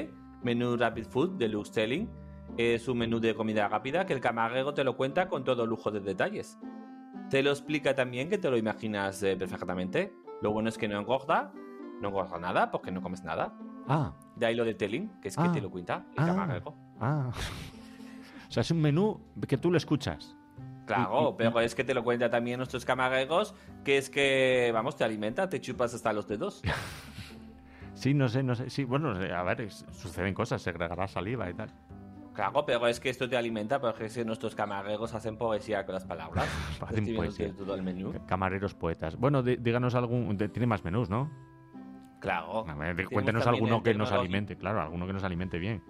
menú Rapid Food Deluxe Selling. Es un menú de comida rápida que el camarero te lo cuenta con todo lujo de detalles. Te lo explica también que te lo imaginas eh, perfectamente. Lo bueno es que no engorda, no engorda nada porque no comes nada. Ah. De ahí lo de telling, que es Ah. que te lo cuenta el Ah. camarero. Ah. O sea, es un menú que tú lo escuchas. Claro, Y- y- pero es que te lo cuenta también nuestros camareros, que es que, vamos, te alimenta, te chupas hasta los dedos. Sí, no sé, no sé. Sí, bueno, a ver, es- suceden cosas, segregará saliva y tal. Claro, pero es que esto te alimenta porque es que nuestros camareros hacen poesía con las palabras. Hacen Estoy viendo poesía. que todo el menú. Camareros poetas. Bueno, di- díganos algún... de- tiene más menús, ¿no? Claro. A ver, Tenemos cuéntenos también alguno el que nos tecnológico. alimente, claro, alguno que nos alimente bien.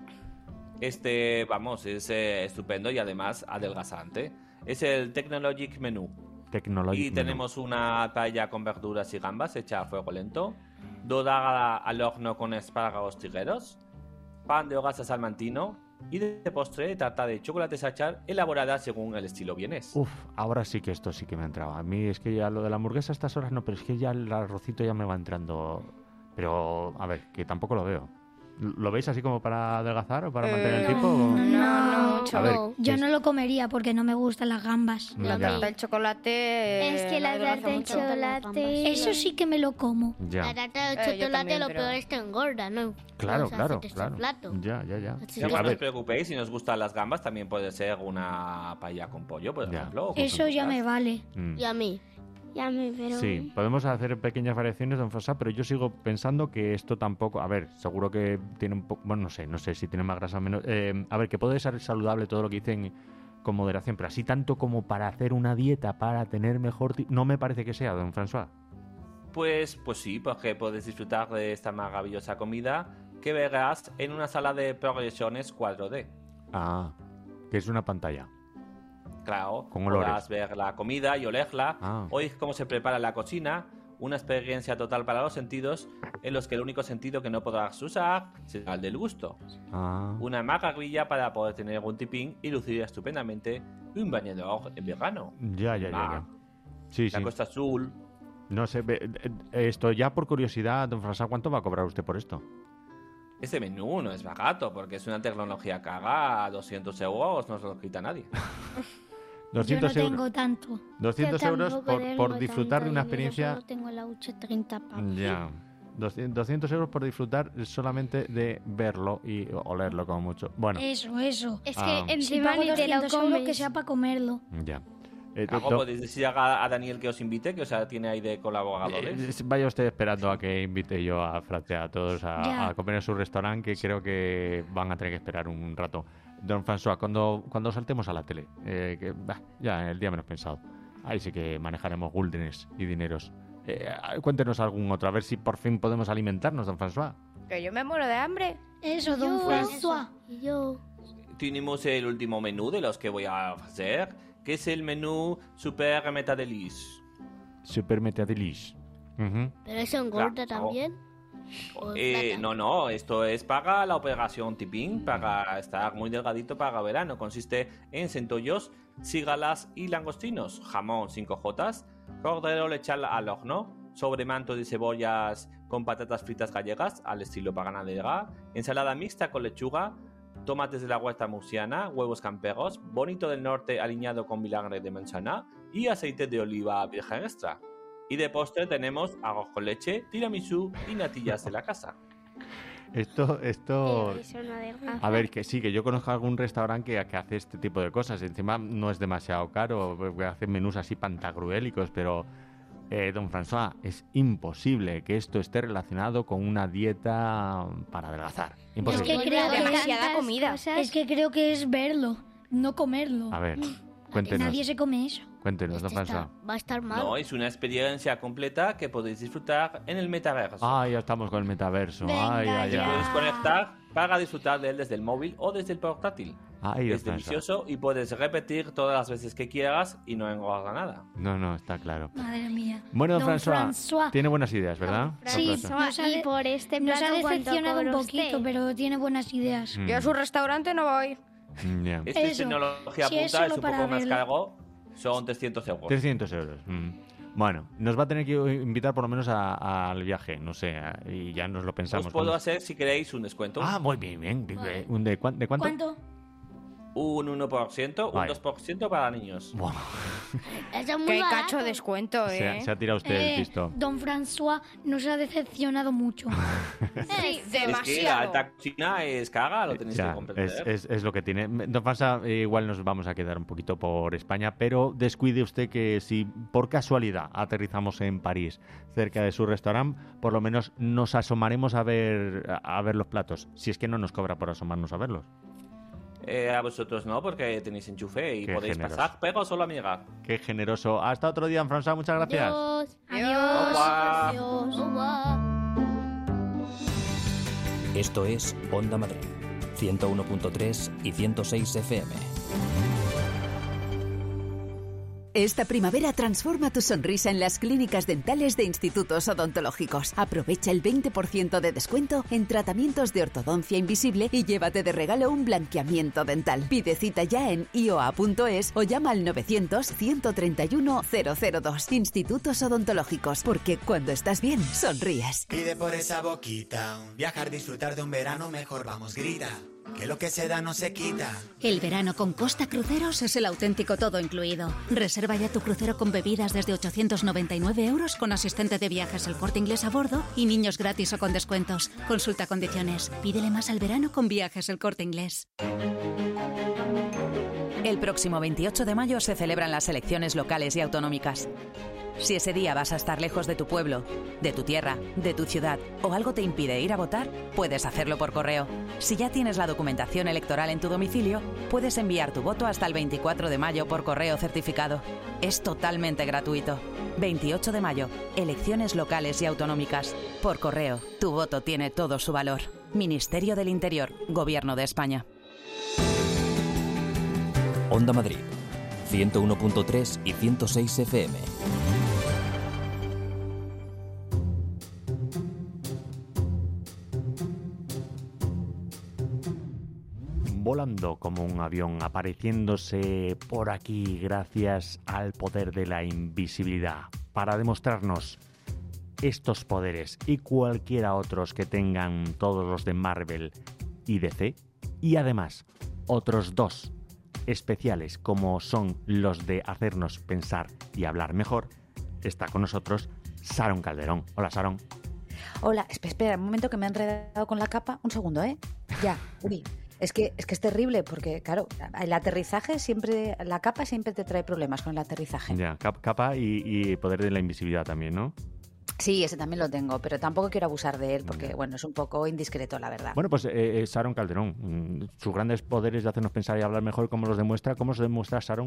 Este, vamos, es eh, estupendo y además adelgazante. Es el Technologic Menú. Technologic Y menú. tenemos una paella con verduras y gambas hecha a fuego lento, dorada al horno con espárragos tigueros, pan de hojas de salmantino y de postre tarta de chocolate sachar elaborada según el estilo vienés. Uf, ahora sí que esto sí que me ha entrado. A mí es que ya lo de la hamburguesa a estas horas no, pero es que ya el arrocito ya me va entrando. Pero, a ver, que tampoco lo veo. ¿Lo veis así como para adelgazar o para mantener el Eh, tipo? no, no, mucho. A ver, Yo es- no lo comería porque no me gustan las gambas. Ya. La tarta de chocolate. eh, Es que la adelgaza tarta de mucho. chocolate. Eso sí que me lo como. Ya. La tarta de Eh, yo chocolate también, lo pero- peor es que engorda, ¿no? Claro, O sea, claro, se te hace claro. flato. Ya, ya, ya. Así Ya, que- pues A no os ver, preocupéis, si nos gustan las gambas también puede ser una paella con pollo, por Ya. ejemplo. o con Eso ya me verduras. vale. mm, Y a mí. Ya me, pero... sí, podemos hacer pequeñas variaciones, don Fosa, pero yo sigo pensando que esto tampoco... A ver, seguro que tiene un poco... Bueno, no sé, no sé si tiene más grasa o menos... Eh, a ver, que puede ser saludable todo lo que dicen con moderación, pero así tanto como para hacer una dieta, para tener mejor... ti- No me parece que sea, don François. Pues, pues sí, porque puedes disfrutar de esta maravillosa comida que verás en una sala de proyecciones cuatro D. Ah, que es una pantalla. Claro, Con olores. podrás ver la comida y olerla, Ah. oír cómo se prepara en la cocina, una experiencia total para los sentidos, en los que el único sentido que no podrás usar será el del gusto. Ah, Una maravilla para poder tener un tipín y lucir estupendamente un bañador en verano. ya, ya, ya, ya. Ah, Sí, La sí. Costa Azul. No sé, ve- eh, eh, esto ya por curiosidad, don François, ¿cuánto va a cobrar usted por esto? Este menú no es barato porque es una tecnología cara, doscientos euros no se lo quita nadie. doscientos Yo no euros. tengo tanto. doscientos Yo euros tampoco por, tengo por disfrutar de una tanto dinero, experiencia. Solo tengo la hucha treinta pavos. Ya. doscientos, doscientos euros por disfrutar solamente de verlo y olerlo como mucho. Bueno, Eso, eso. Es Ah. que Si encima pago ni te lo doscientos euros comes. que sea para comerlo. ya. Eh, Algo do- podéis decir a, a Daniel que os invite, que o sea, tiene ahí de colaboradores. eh, vaya usted esperando a que invite yo a Francia a todos a, Ya. a comer en su restaurante, que creo que van a tener que esperar un rato. Don François, cuando, cuando saltemos a la tele, eh, que, bah, ya el día menos pensado, ahí sí que manejaremos guldenes y dineros. Eh, cuéntenos algún otro, a ver si por fin podemos alimentarnos, don François. Que yo me muero de hambre. Eso, don Yo, François. Y yo. Tenemos el último menú de los que voy a hacer, que es el menú Super Meta Delice. Super Metadelish. Ujú. Pero eso engorda Claro. también. ¿O Eh, plata? no, no, esto es para la operación Tipín, para estar muy delgadito para verano. Consiste en centollos, cigalas y langostinos, jamón cinco jotas, cordero lechal al horno, sobremanto de cebollas con patatas fritas gallegas al estilo paganadera, ensalada mixta con lechuga, tomates de la huerta murciana, huevos camperos, bonito del norte aliñado con vinagre de manzana y aceite de oliva virgen extra. Y de postre tenemos arroz con leche, tiramisú y natillas de la casa. Esto, esto... Eso no adelgaza. A ver, que sí, que yo conozco algún restaurante que, que hace este tipo de cosas. Encima no es demasiado caro, porque hace menús así pantagruélicos, pero, eh, don François, es imposible que esto esté relacionado con una dieta para adelgazar. Es Imposible. que creo que Demasiada Tantas comida. cosas. Es que creo que es verlo, no comerlo. A ver, cuéntenos, Nadie se come eso. cuéntenos, don Este está- François. va a estar mal. No, es una experiencia completa que podéis disfrutar en el metaverso. Ah, ya estamos con el metaverso. Venga, ay, ay, ya. Puedes ay. conectar para disfrutar de él desde el móvil o desde el portátil. Ay, don Es François. delicioso y puedes repetir todas las veces que quieras y no engorda nada. No, no, está claro. Madre mía. Bueno, don Don François, François. tiene buenas ideas, ¿verdad? Don Sí, François. nos ha de- Y por este Nos plato, ha ¿cuánto decepcionado un cobra poquito, usted? pero tiene buenas ideas. Mm, Yo a su restaurante no voy. mm, ya. Esta es Eso. tecnología Si es punta, es solo un para poco más verlo. caro, son trescientos euros. trescientos euros. mm. Bueno, nos va a tener que invitar por lo menos al viaje, no sé, a, y ya nos lo pensamos. Os puedo cuando... hacer, si queréis, un descuento. Ah, muy bien, bien. Vale. ¿De, de, cuán, ¿De cuánto? ¿Cuánto? Un uno por ciento, un Vale. dos por ciento para niños. Wow. Eso es muy Qué barato. cacho de descuento, Se, ha- ¿eh? se ha tirado usted Eh, el pisto. Don François nos ha decepcionado mucho. Sí, Es que la demasiado. alta cocina es caga, lo tenéis que Ya, comprender. es, es, es lo que tiene. Don Fansa, eh, igual nos vamos a quedar un poquito por España, pero descuide usted que si por casualidad aterrizamos en París, cerca de su restaurante, por lo menos nos asomaremos a ver, a, a ver los platos, si es que no nos cobra por asomarnos a verlos. Eh, a vosotros no, porque tenéis enchufe y Qué podéis generoso. pasar, pero solo amiga. Qué generoso. Hasta otro día, François, muchas gracias. Adiós. Adiós. Adiós. Au revoir. Esto es Onda Madrid, ciento uno punto tres y ciento seis F M. Esta primavera transforma tu sonrisa en las clínicas dentales de Institutos Odontológicos. Aprovecha el veinte por ciento de descuento en tratamientos de ortodoncia invisible y llévate de regalo un blanqueamiento dental. Pide cita ya en i o a punto es o llama al novecientos, ciento treinta y uno, cero cero dos. Institutos Odontológicos, porque cuando estás bien, sonríes. Pide por esa boquita, viajar, disfrutar de un verano mejor, vamos, grita. Que lo que se da no se quita. El verano con Costa Cruceros es el auténtico todo incluido. Reserva ya tu crucero con bebidas desde ochocientos noventa y nueve euros con asistente de viajes El Corte Inglés a bordo y niños gratis o con descuentos. Consulta condiciones. Pídele más al verano con Viajes El Corte Inglés. El próximo veintiocho de mayo se celebran las elecciones locales y autonómicas. Si ese día vas a estar lejos de tu pueblo, de tu tierra, de tu ciudad o algo te impide ir a votar, puedes hacerlo por correo. Si ya tienes la documentación electoral en tu domicilio, puedes enviar tu voto hasta el veinticuatro de mayo por correo certificado. Es totalmente gratuito. veintiocho de mayo, elecciones locales y autonómicas. Por correo, tu voto tiene todo su valor. Ministerio del Interior, Gobierno de España. Onda Madrid, ciento uno punto tres y ciento seis F M. Volando como un avión, apareciéndose por aquí gracias al poder de la invisibilidad, para demostrarnos estos poderes y cualquiera otros que tengan todos los de Marvel y D C, y además otros dos especiales como son los de hacernos pensar y hablar mejor, está con nosotros Sharon Calderón. Hola, Sharon. Hola, espera, espera, un momento que me he enredado con la capa. Un segundo, ¿eh? Ya, uy. Es que, es que es terrible porque, claro, el aterrizaje siempre, la capa siempre te trae problemas con el aterrizaje. Ya, cap- capa y, y poder de la invisibilidad también, ¿no? Sí, ese también lo tengo, pero tampoco quiero abusar de él porque, bueno, es un poco indiscreto, la verdad. Bueno, pues eh, eh, Sharon Calderón, mm, sus grandes poderes de hacernos pensar y hablar mejor, ¿cómo los demuestra? ¿Cómo los demuestra Sharon?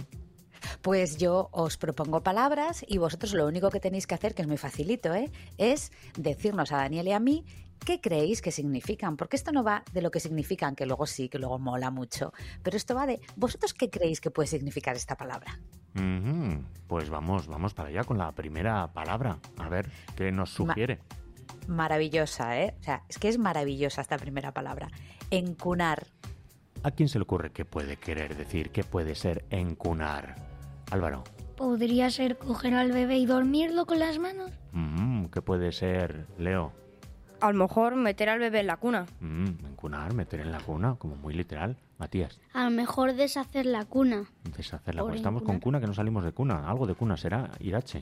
Pues yo os propongo palabras y vosotros lo único que tenéis que hacer, que es muy facilito, ¿eh? es decirnos a Daniel y a mí qué creéis que significan, porque esto no va de lo que significan, que luego sí, que luego mola mucho, pero esto va de vosotros qué creéis que puede significar esta palabra. Ujú. Pues vamos, vamos para allá con la primera palabra. A ver, ¿qué nos sugiere? Ma- maravillosa, ¿eh? O sea, es que es maravillosa esta primera palabra. Encunar. ¿A quién se le ocurre qué puede querer decir, qué puede ser encunar? Álvaro. ¿Podría ser coger al bebé y dormirlo con las manos? Mm, ¿Qué puede ser, Leo? A lo mejor meter al bebé en la cuna. Mm, encunar, meter en la cuna, como muy literal. Matías, A lo mejor deshacer la cuna. deshacer la Por cuna. Estamos encunar. con cuna, que no salimos de cuna. Algo de cuna será, Irache.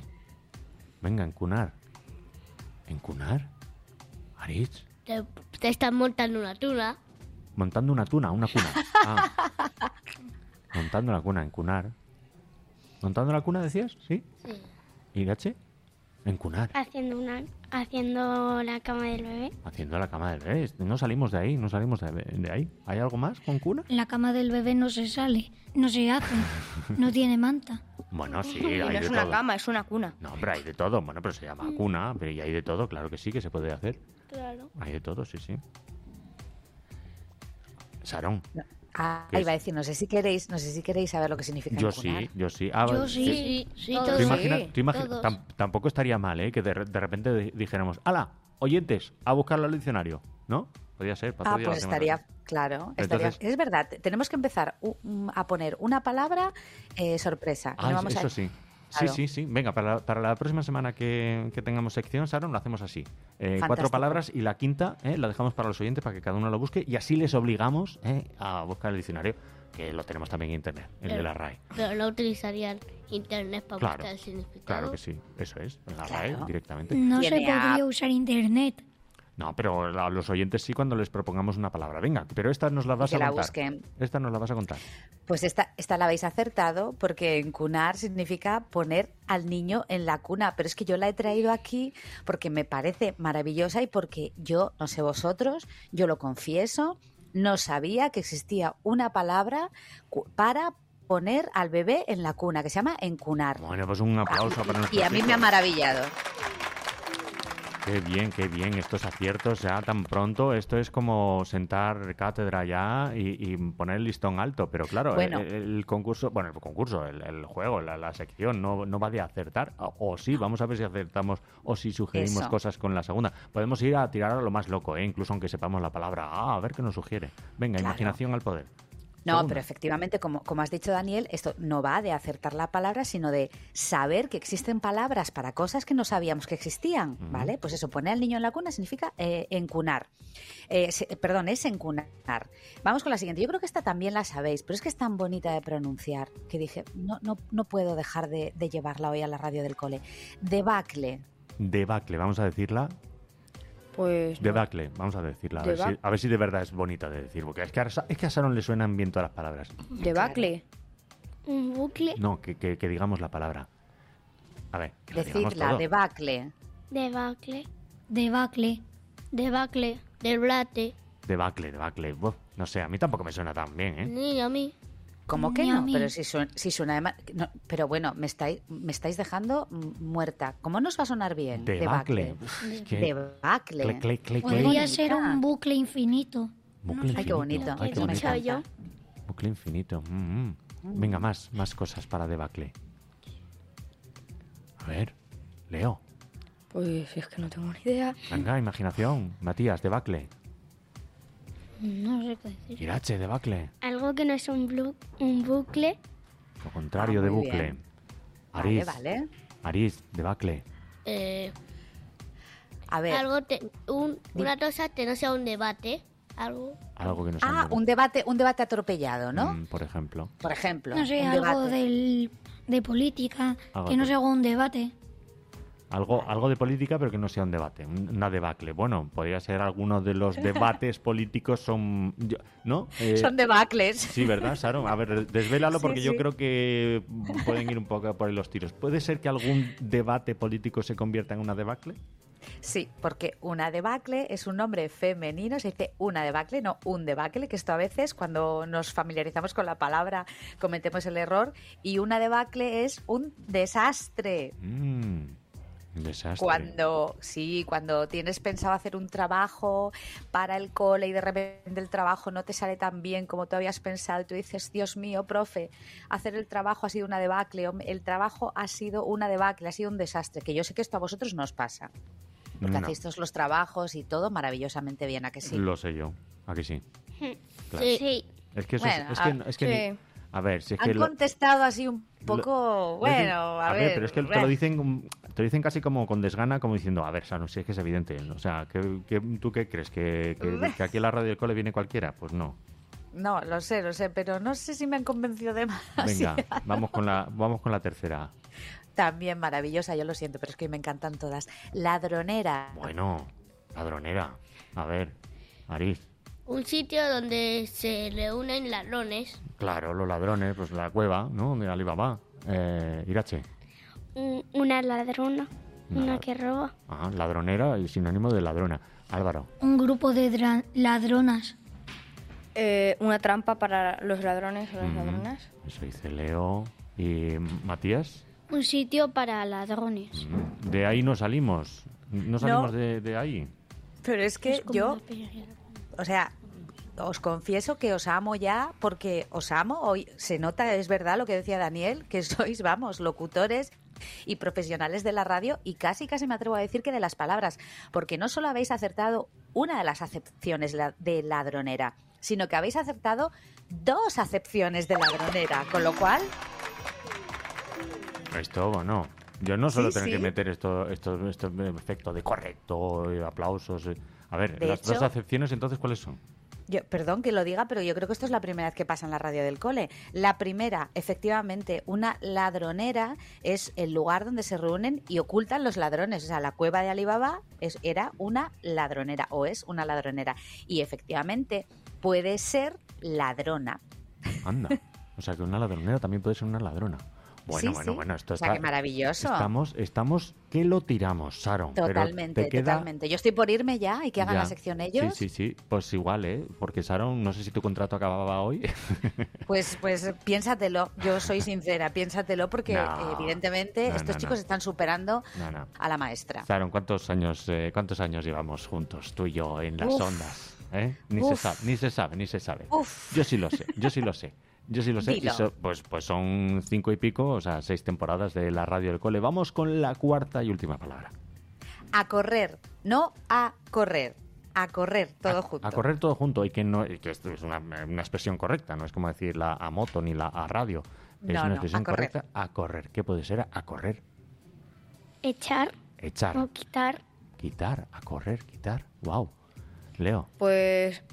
Venga, encunar. ¿Encunar? Aritz. Te, te están montando una tuna. Montando una tuna, una cuna. Ah. Montando la cuna, encunar. ¿Montando la cuna decías? ¿Sí? Sí. ¿Irache? Encunar. Haciendo una, haciendo la cama del bebé. Haciendo la cama del bebé. No salimos de ahí, no salimos de, de ahí. ¿Hay algo más con cuna? La cama del bebé no se sale, no se hace, no tiene manta. Bueno, sí, Y no hay de es una todo. cama, es una cuna. No, hombre, hay de todo. Bueno, pero se llama cuna, pero y hay de todo, claro que sí, que se puede hacer. Claro. Hay de todo, sí, sí. Sarón. Ah, ¿Qué iba a es? decir, no sé si queréis, no sé si queréis saber lo que significa Yo encunar. sí, yo sí. Ah, Yo vale, sí, que- sí, sí, Tú todos. imagina- tú imagina- Todos. tam- tampoco estaría mal, ¿eh? Que de, re- de repente di- dijéramos, ¡hala! Oyentes, a buscarlo al diccionario, ¿no? Podría ser. para Ah, otro día pues la semana. estaría, claro, estaría- Entonces- es verdad, te- tenemos que empezar u- mm, a poner una palabra eh, sorpresa. Y Ah, no vamos eso a, sí. Sí, sí, sí. Venga, para la, para la próxima semana que, que tengamos sección, Sharon, lo hacemos así. Eh, cuatro palabras y la quinta eh, la dejamos para los oyentes para que cada uno lo busque y así les obligamos eh, a buscar el diccionario, que lo tenemos también en internet, el pero, de la R A E. Pero no utilizarían internet para claro, buscar el significado. Claro que sí, eso es, en la claro. R A E directamente. No se podría a... usar internet. No, pero a los oyentes sí cuando les propongamos una palabra. Venga, pero esta nos la vas que a la contar. Busquen. Esta nos la vas a contar. Pues esta, esta la habéis acertado porque encunar significa poner al niño en la cuna. Pero es que yo la he traído aquí porque me parece maravillosa y porque yo, no sé vosotros, yo lo confieso, no sabía que existía una palabra para poner al bebé en la cuna, que se llama encunar. Bueno, pues un aplauso para nosotros. Y a mí me ha maravillado. Qué bien, qué bien, estos aciertos ya tan pronto, esto es como sentar cátedra ya y, y poner el listón alto, pero claro, bueno. el, el concurso, bueno, el concurso, el, el juego, la, la sección no, no va de acertar, o, o sí, vamos a ver si acertamos o si sugerimos Eso. cosas con la segunda. Podemos ir a tirar a lo más loco, ¿eh? Incluso aunque sepamos la palabra, ah, a ver qué nos sugiere. Venga, claro. Imaginación al poder. No, Segunda. Pero efectivamente, como, como has dicho, Daniel, esto no va de acertar la palabra, sino de saber que existen palabras para cosas que no sabíamos que existían, uh-huh. ¿vale? Pues eso, poner al niño en la cuna significa eh, encunar. Eh, se, perdón, es encunar. Vamos con la siguiente. Yo creo que esta también la sabéis, pero es que es tan bonita de pronunciar que dije, no, no, no puedo dejar de, de llevarla hoy a la radio del cole. Debacle. Debacle, vamos a decirla. Pues no. Debacle, vamos a decirla, a ver, si, a ver si de verdad es bonita de decir, porque es que a, es que a Sharon le suenan bien todas las palabras. Debacle. ¿Un bucle? No, que, que, que digamos la palabra. A ver, que decirla, debacle. Debacle. Debacle. Debacle. Debacle. Debacle, debacle. Uf, no sé, a mí tampoco me suena tan bien, ¿eh? Ni a mí. ¿Cómo que no? Pero si suena, si suena de ma- no, pero bueno, me estáis, me estáis dejando muerta. ¿Cómo nos va a sonar bien? Debacle. Debacle. Debacle. Cle, cle, cle, Podría ser un bucle infinito. Bucle infinito. Ay, qué bonito. Ay, qué bonito. Yo. Bucle infinito. Mm, mm. Venga, más, más cosas para debacle. A ver, Leo. Pues es que no tengo ni idea. Venga, imaginación. Matías, debacle. No sé qué decir. Irache, debacle. Algo que no es un, blu- un bucle. Lo contrario ah, de bucle. Bien. Arís. Vale, vale. Arís, debacle. Eh, a ver. Algo te, un, una cosa que no sea un debate. Algo. Algo que no sea Ah, un debate, un debate atropellado, ¿no? Mm, por ejemplo. Por ejemplo. No sé, un algo debate. del, de política, Algo que no de- sea un debate. Algo, algo de política, pero que no sea un debate, un- una debacle. Bueno, podría ser algunos de los debates políticos son... yo- ¿No? Eh, Son debacles. Sí, ¿verdad, Sharon? A ver, desvélalo porque Sí, yo sí. creo que pueden ir un poco por ahí los tiros. ¿Puede ser que algún debate político se convierta en una debacle? Sí, porque una debacle es un nombre femenino, se dice una debacle, no un debacle, que esto a veces cuando nos familiarizamos con la palabra cometemos el error, y una debacle es un desastre. Mm, un desastre. Cuando, sí, cuando tienes pensado hacer un trabajo para el cole y de repente el trabajo no te sale tan bien como tú habías pensado y tú dices, Dios mío, profe, hacer el trabajo ha sido una debacle, o el trabajo ha sido una debacle, ha sido un desastre, que yo sé que esto a vosotros no os pasa. Porque No. hacéis todos los trabajos y todo maravillosamente bien, ¿a que sí? Lo sé yo, ¿a que sí? Claro. Sí. sí. Es que eso Bueno, es, es que, a- es que sí. ni- a ver, si es Han que lo- contestado así un poco, Lo bueno, dicen- a, ver, pero es que te lo bueno. dicen te lo dicen casi como con desgana, como diciendo, a ver, Sano, si es que es evidente. O sea, ¿qué, qué- tú qué crees? ¿Que, que, que aquí en la radio del cole viene cualquiera? Pues no. No, lo sé, lo sé, pero no sé si me han convencido de más. Venga, vamos con la vamos con la tercera. También maravillosa, yo lo siento, pero es que me encantan todas. Ladronera. Bueno, ladronera. A ver, Arís. Un sitio donde se reúnen ladrones. Claro, los ladrones, pues la cueva, ¿no? De Alibaba. Eh, Irache. Un- Una ladrona. Una- Una que roba. Ajá, ladronera y sinónimo de ladrona. Álvaro. Un grupo de dra- ladronas. Eh, una trampa para los ladrones o las Mm, ladronas. Eso dice Leo. ¿Y Matías? Un sitio para ladrones. Mm, De ahí no salimos. No salimos de, de ahí. Pero es que Es como yo, la pejera. o sea, os confieso que os amo ya porque os amo. Hoy se nota, es verdad lo que decía Daniel, que sois, vamos, locutores y profesionales de la radio y casi, casi me atrevo a decir que de las palabras, porque no solo habéis acertado una de las acepciones la- de ladronera, sino que habéis acertado dos acepciones de ladronera, con lo cual Esto, bueno, yo no suelo Sí, tener sí. que meter esto, esto, esto efecto de correcto, eh, aplausos. eh. A ver, De las hecho- dos acepciones, entonces, ¿cuáles son? Yo, perdón que lo diga, pero yo creo que esto es la primera vez que pasa en la radio del cole. La primera, efectivamente, una ladronera es el lugar donde se reúnen y ocultan los ladrones. O sea, la cueva de Alibaba es, era una ladronera o es una ladronera. Y efectivamente puede ser ladrona. Anda. O sea, que una ladronera también puede ser una ladrona. Bueno, Sí, bueno, sí. bueno, esto O sea, está... qué maravilloso. Estamos, estamos, que lo tiramos, Sharon. Pero Totalmente, te queda- totalmente. Yo estoy por irme ya y que hagan Ya. la sección ellos. Sí, sí, sí. Pues igual, ¿eh? Porque, Sharon, no sé si tu contrato acababa hoy. Pues, pues piénsatelo. Yo soy sincera, piénsatelo porque No. evidentemente No, estos no, chicos no. están superando No, no. a la maestra. Sharon, ¿cuántos años, eh, ¿cuántos años llevamos juntos, tú y yo, en las Uf. ondas? ¿Eh? Ni se Uf. sabe, ni se sabe, ni se sabe. Uf. Yo sí lo sé, yo sí lo sé. Yo sí lo sé. Y Dilo. so- pues, pues son cinco y pico, o sea, seis temporadas de la radio del cole. Vamos con la cuarta y última palabra. A correr, no a correr. A correr, todo junto. A correr todo junto, y que no, y que esto es una, una expresión correcta, no es como decir la a moto ni la a radio. Es No, una no, expresión a correr. correcta, a correr. ¿Qué puede ser? A correr. Echar Echar, o quitar. quitar, a correr, quitar. Wow. Leo, Pues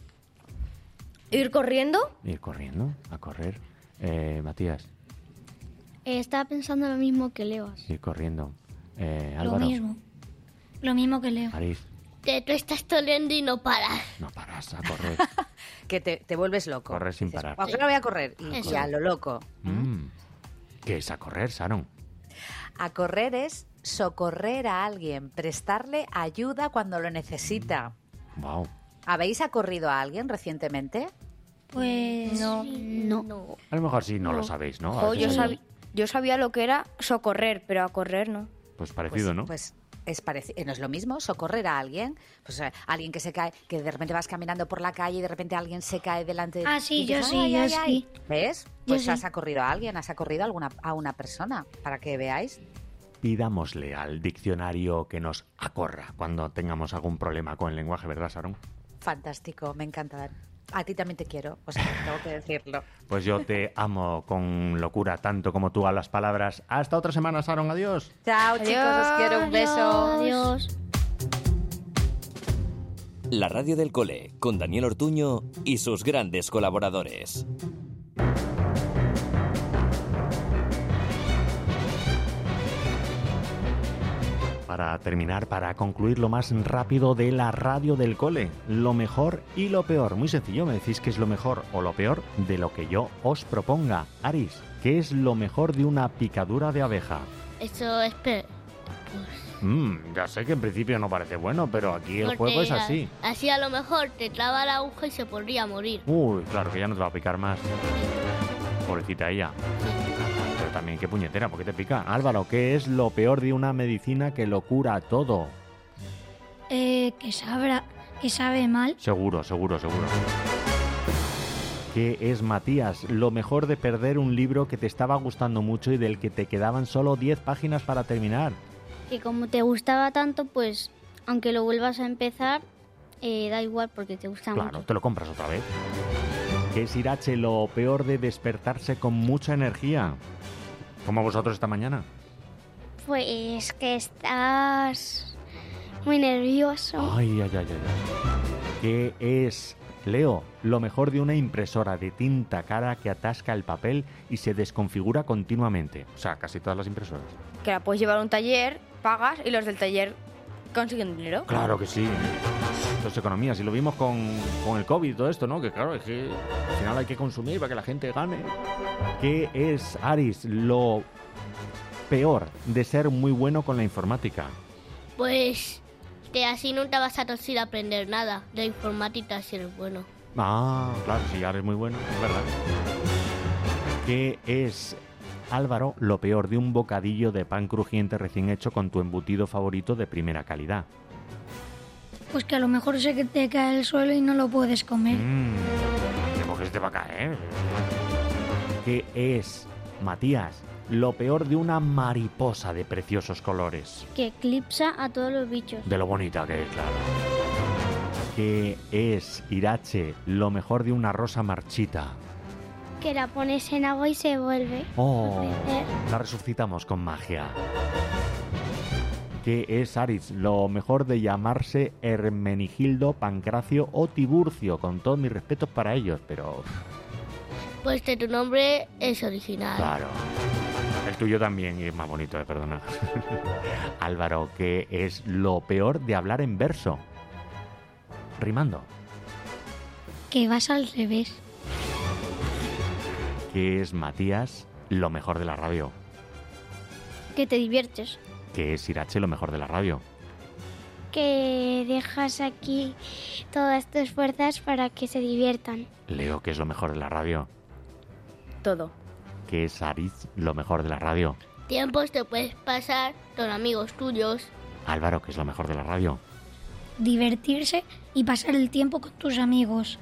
ir corriendo. ir corriendo, a correr. Eh, Matías, Eh, estaba pensando lo mismo que Leo. ir corriendo. Eh, Lo Álvaro, mismo. Lo mismo que Leo. Arís, Te, tú estás toliendo y no paras. no paras, a correr. Que te, te vuelves loco. Correr sin Dices, parar. Ahora voy a correr. Y, Eso. y a lo loco. Mm. ¿Qué es a correr, Sharon? A correr es socorrer a alguien, prestarle ayuda cuando lo necesita. Wow. ¿Habéis acorrido a alguien recientemente? Pues No. No. A lo mejor sí, no, lo sabéis, ¿no? A Jo, veces yo, hay- sabi- yo sabía lo que era socorrer, pero a correr no. Pues parecido, Pues- ¿no? Pues es parecido, no es lo mismo socorrer a alguien, pues eh, alguien que se cae, que de repente vas caminando por la calle y de repente alguien se cae delante de Ah, sí, y yo dices, sí, "Ay, yo ay, ay". sí. ¿Ves? Yo Pues sí. has acorrido a alguien, has acorrido a, alguna, a una persona, para que veáis. Pidámosle al diccionario que nos acorra cuando tengamos algún problema con el lenguaje, ¿verdad, Sharon? Fantástico, me encanta. A ti también te quiero, o sea, tengo que decirlo. Pues yo te amo con locura tanto como tú a las palabras. Hasta otra semana, Sharon. Adiós. Chao, chicos, os quiero, un beso. Adiós. La radio del cole, con Daniel Ortuño y sus grandes colaboradores. Para terminar, para concluir lo más rápido de la radio del cole, lo mejor y lo peor. Muy sencillo, me decís qué es lo mejor o lo peor de lo que yo os proponga. Aris, ¿qué es lo mejor de una picadura de abeja? Eso es pe- Mm, ya sé que en principio no parece bueno, pero aquí el porque juego es a- así. Así a lo mejor te traba la aguja y se podría morir. Uy, claro que ya no te va a picar más. Pobrecita ella. Pero también qué puñetera, ¿por qué te pica? Álvaro, ¿qué es lo peor de una medicina que lo cura todo? Eh, que sabrá, que sabe mal. Seguro, seguro, seguro. ¿Qué es, Matías, lo mejor de perder un libro que te estaba gustando mucho y del que te quedaban solo diez páginas para terminar? Que como te gustaba tanto, pues aunque lo vuelvas a empezar, eh, da igual porque te gusta Claro, mucho. te lo compras otra vez. ¿Qué es, Irache, lo peor de despertarse con mucha energía? Como vosotros esta mañana. Pues que estás muy nervioso. Ay, ay, ay, ay, ay. ¿Qué es, Leo, lo mejor de una impresora de tinta cara que atasca el papel y se desconfigura continuamente? O sea, casi todas las impresoras. Que la puedes llevar a un taller, pagas y los del taller consiguen dinero. Claro que sí. Esto es economía. Si lo vimos con, con el COVID y todo esto, ¿no? Que claro, es que al final hay que consumir para que la gente gane. ¿Qué es, Aris, lo peor de ser muy bueno con la informática? Pues que así no te vas a tosir a aprender nada de informática si eres bueno. Ah, claro, si ya eres muy bueno, es verdad. ¿Qué es, Álvaro, lo peor de un bocadillo de pan crujiente recién hecho con tu embutido favorito de primera calidad? Pues que a lo mejor se que te cae el suelo y no lo puedes comer. Mmm, ¿qué se te va a caer? ¿Qué es, Matías, lo peor de una mariposa de preciosos colores? Que eclipsa a todos los bichos. De lo bonita que es, claro. ¿Qué es, Irache, lo mejor de una rosa marchita? que la pones en agua y se vuelve. Oh, a crecer. la resucitamos con magia. ¿Qué es, Aritz? Lo mejor de llamarse Hermenegildo, Pancracio o Tiburcio, con todos mis respetos para ellos, pero... Pues que tu nombre es original. Claro. El tuyo también, y es más bonito, eh, perdona. Álvaro, ¿qué es lo peor de hablar en verso? Rimando. Que vas al revés. ¿Qué es, Matías, lo mejor de la radio? Que te diviertes. ¿Qué es, Irache, lo mejor de la radio? Que dejas aquí todas tus fuerzas para que se diviertan. Leo, ¿qué es lo mejor de la radio? Todo. ¿Qué es, Aritz, lo mejor de la radio? Tiempos te puedes pasar con amigos tuyos. Álvaro, ¿qué es lo mejor de la radio? Divertirse y pasar el tiempo con tus amigos.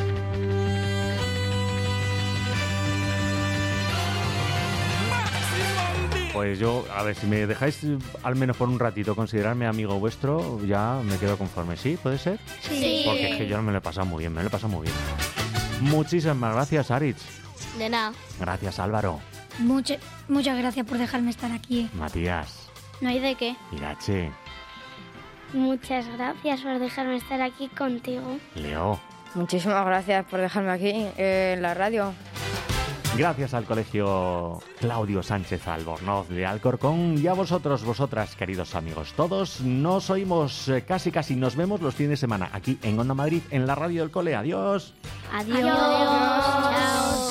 Pues yo, a ver, si me dejáis al menos por un ratito considerarme amigo vuestro, ya me quedo conforme. ¿Sí? ¿Puede ser? Sí. Porque es que yo me lo he pasado muy bien, me lo he pasado muy bien. Muchísimas gracias, Aritz. De nada. Gracias, Álvaro. Mucha- muchas gracias por dejarme estar aquí. Matías. No hay de qué. Irache. Muchas gracias por dejarme estar aquí contigo. Leo. Muchísimas gracias por dejarme aquí eh, en la radio. Gracias al Colegio Claudio Sánchez Albornoz de Alcorcón y a vosotros, vosotras, queridos amigos. Todos nos oímos, eh, casi casi nos vemos los fines de semana aquí en Onda Madrid, en la radio del cole. Adiós. Adiós. Chao.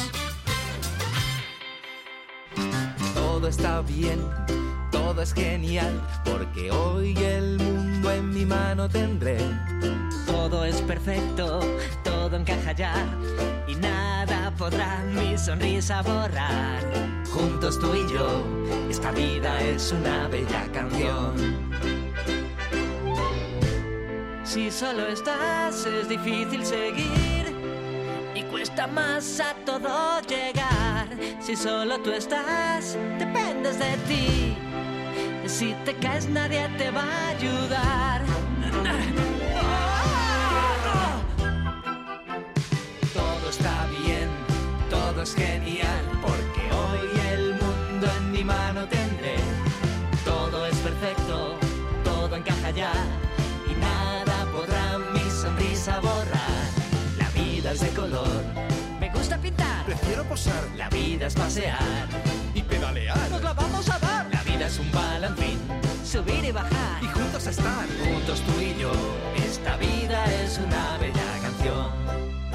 Todo está bien, todo es genial, porque hoy el mundo en mi mano tendré. Todo es perfecto, todo encaja ya, y nada podrá mi sonrisa borrar. Juntos tú y yo, esta vida es una bella canción. Si solo estás es difícil seguir y cuesta más a todo llegar. Si solo tú estás, dependes de ti. Si te caes nadie te va a ayudar. Todo está bien, todo es genial, porque hoy el mundo en mi mano tendré. Todo es perfecto, todo encaja ya, y nada podrá mi sonrisa borrar. La vida es de color, me gusta pintar, prefiero posar. La vida es pasear y pedalear. nos la vamos a dar. La vida es un balancín, Subir y bajar, y juntos estar. Juntos tú y yo, esta vida es una bella canción.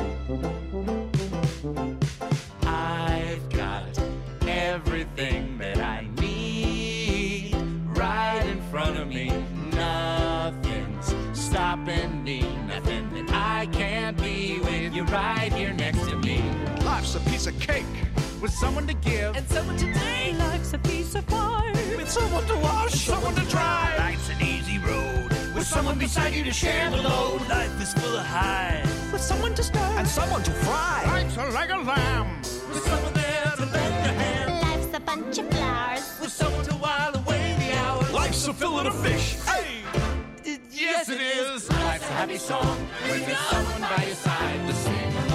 I've got everything that I need right in front of me. Nothing's stopping me, nothing that I can't be with you right here next to me. Life's a piece of cake with someone to give and someone to take. Life's a piece of pie with someone to wash, someone to dry. Life's an easy road with someone beside you to share the load. Life is full of highs With someone to stir and someone to fry. Life's a leg of lamb with someone there to lend a hand. Life's a bunch of flowers with someone to while away the hours. Life's a fillet of fish. Hey, yes it is. Life's a happy song with someone by your side to sing.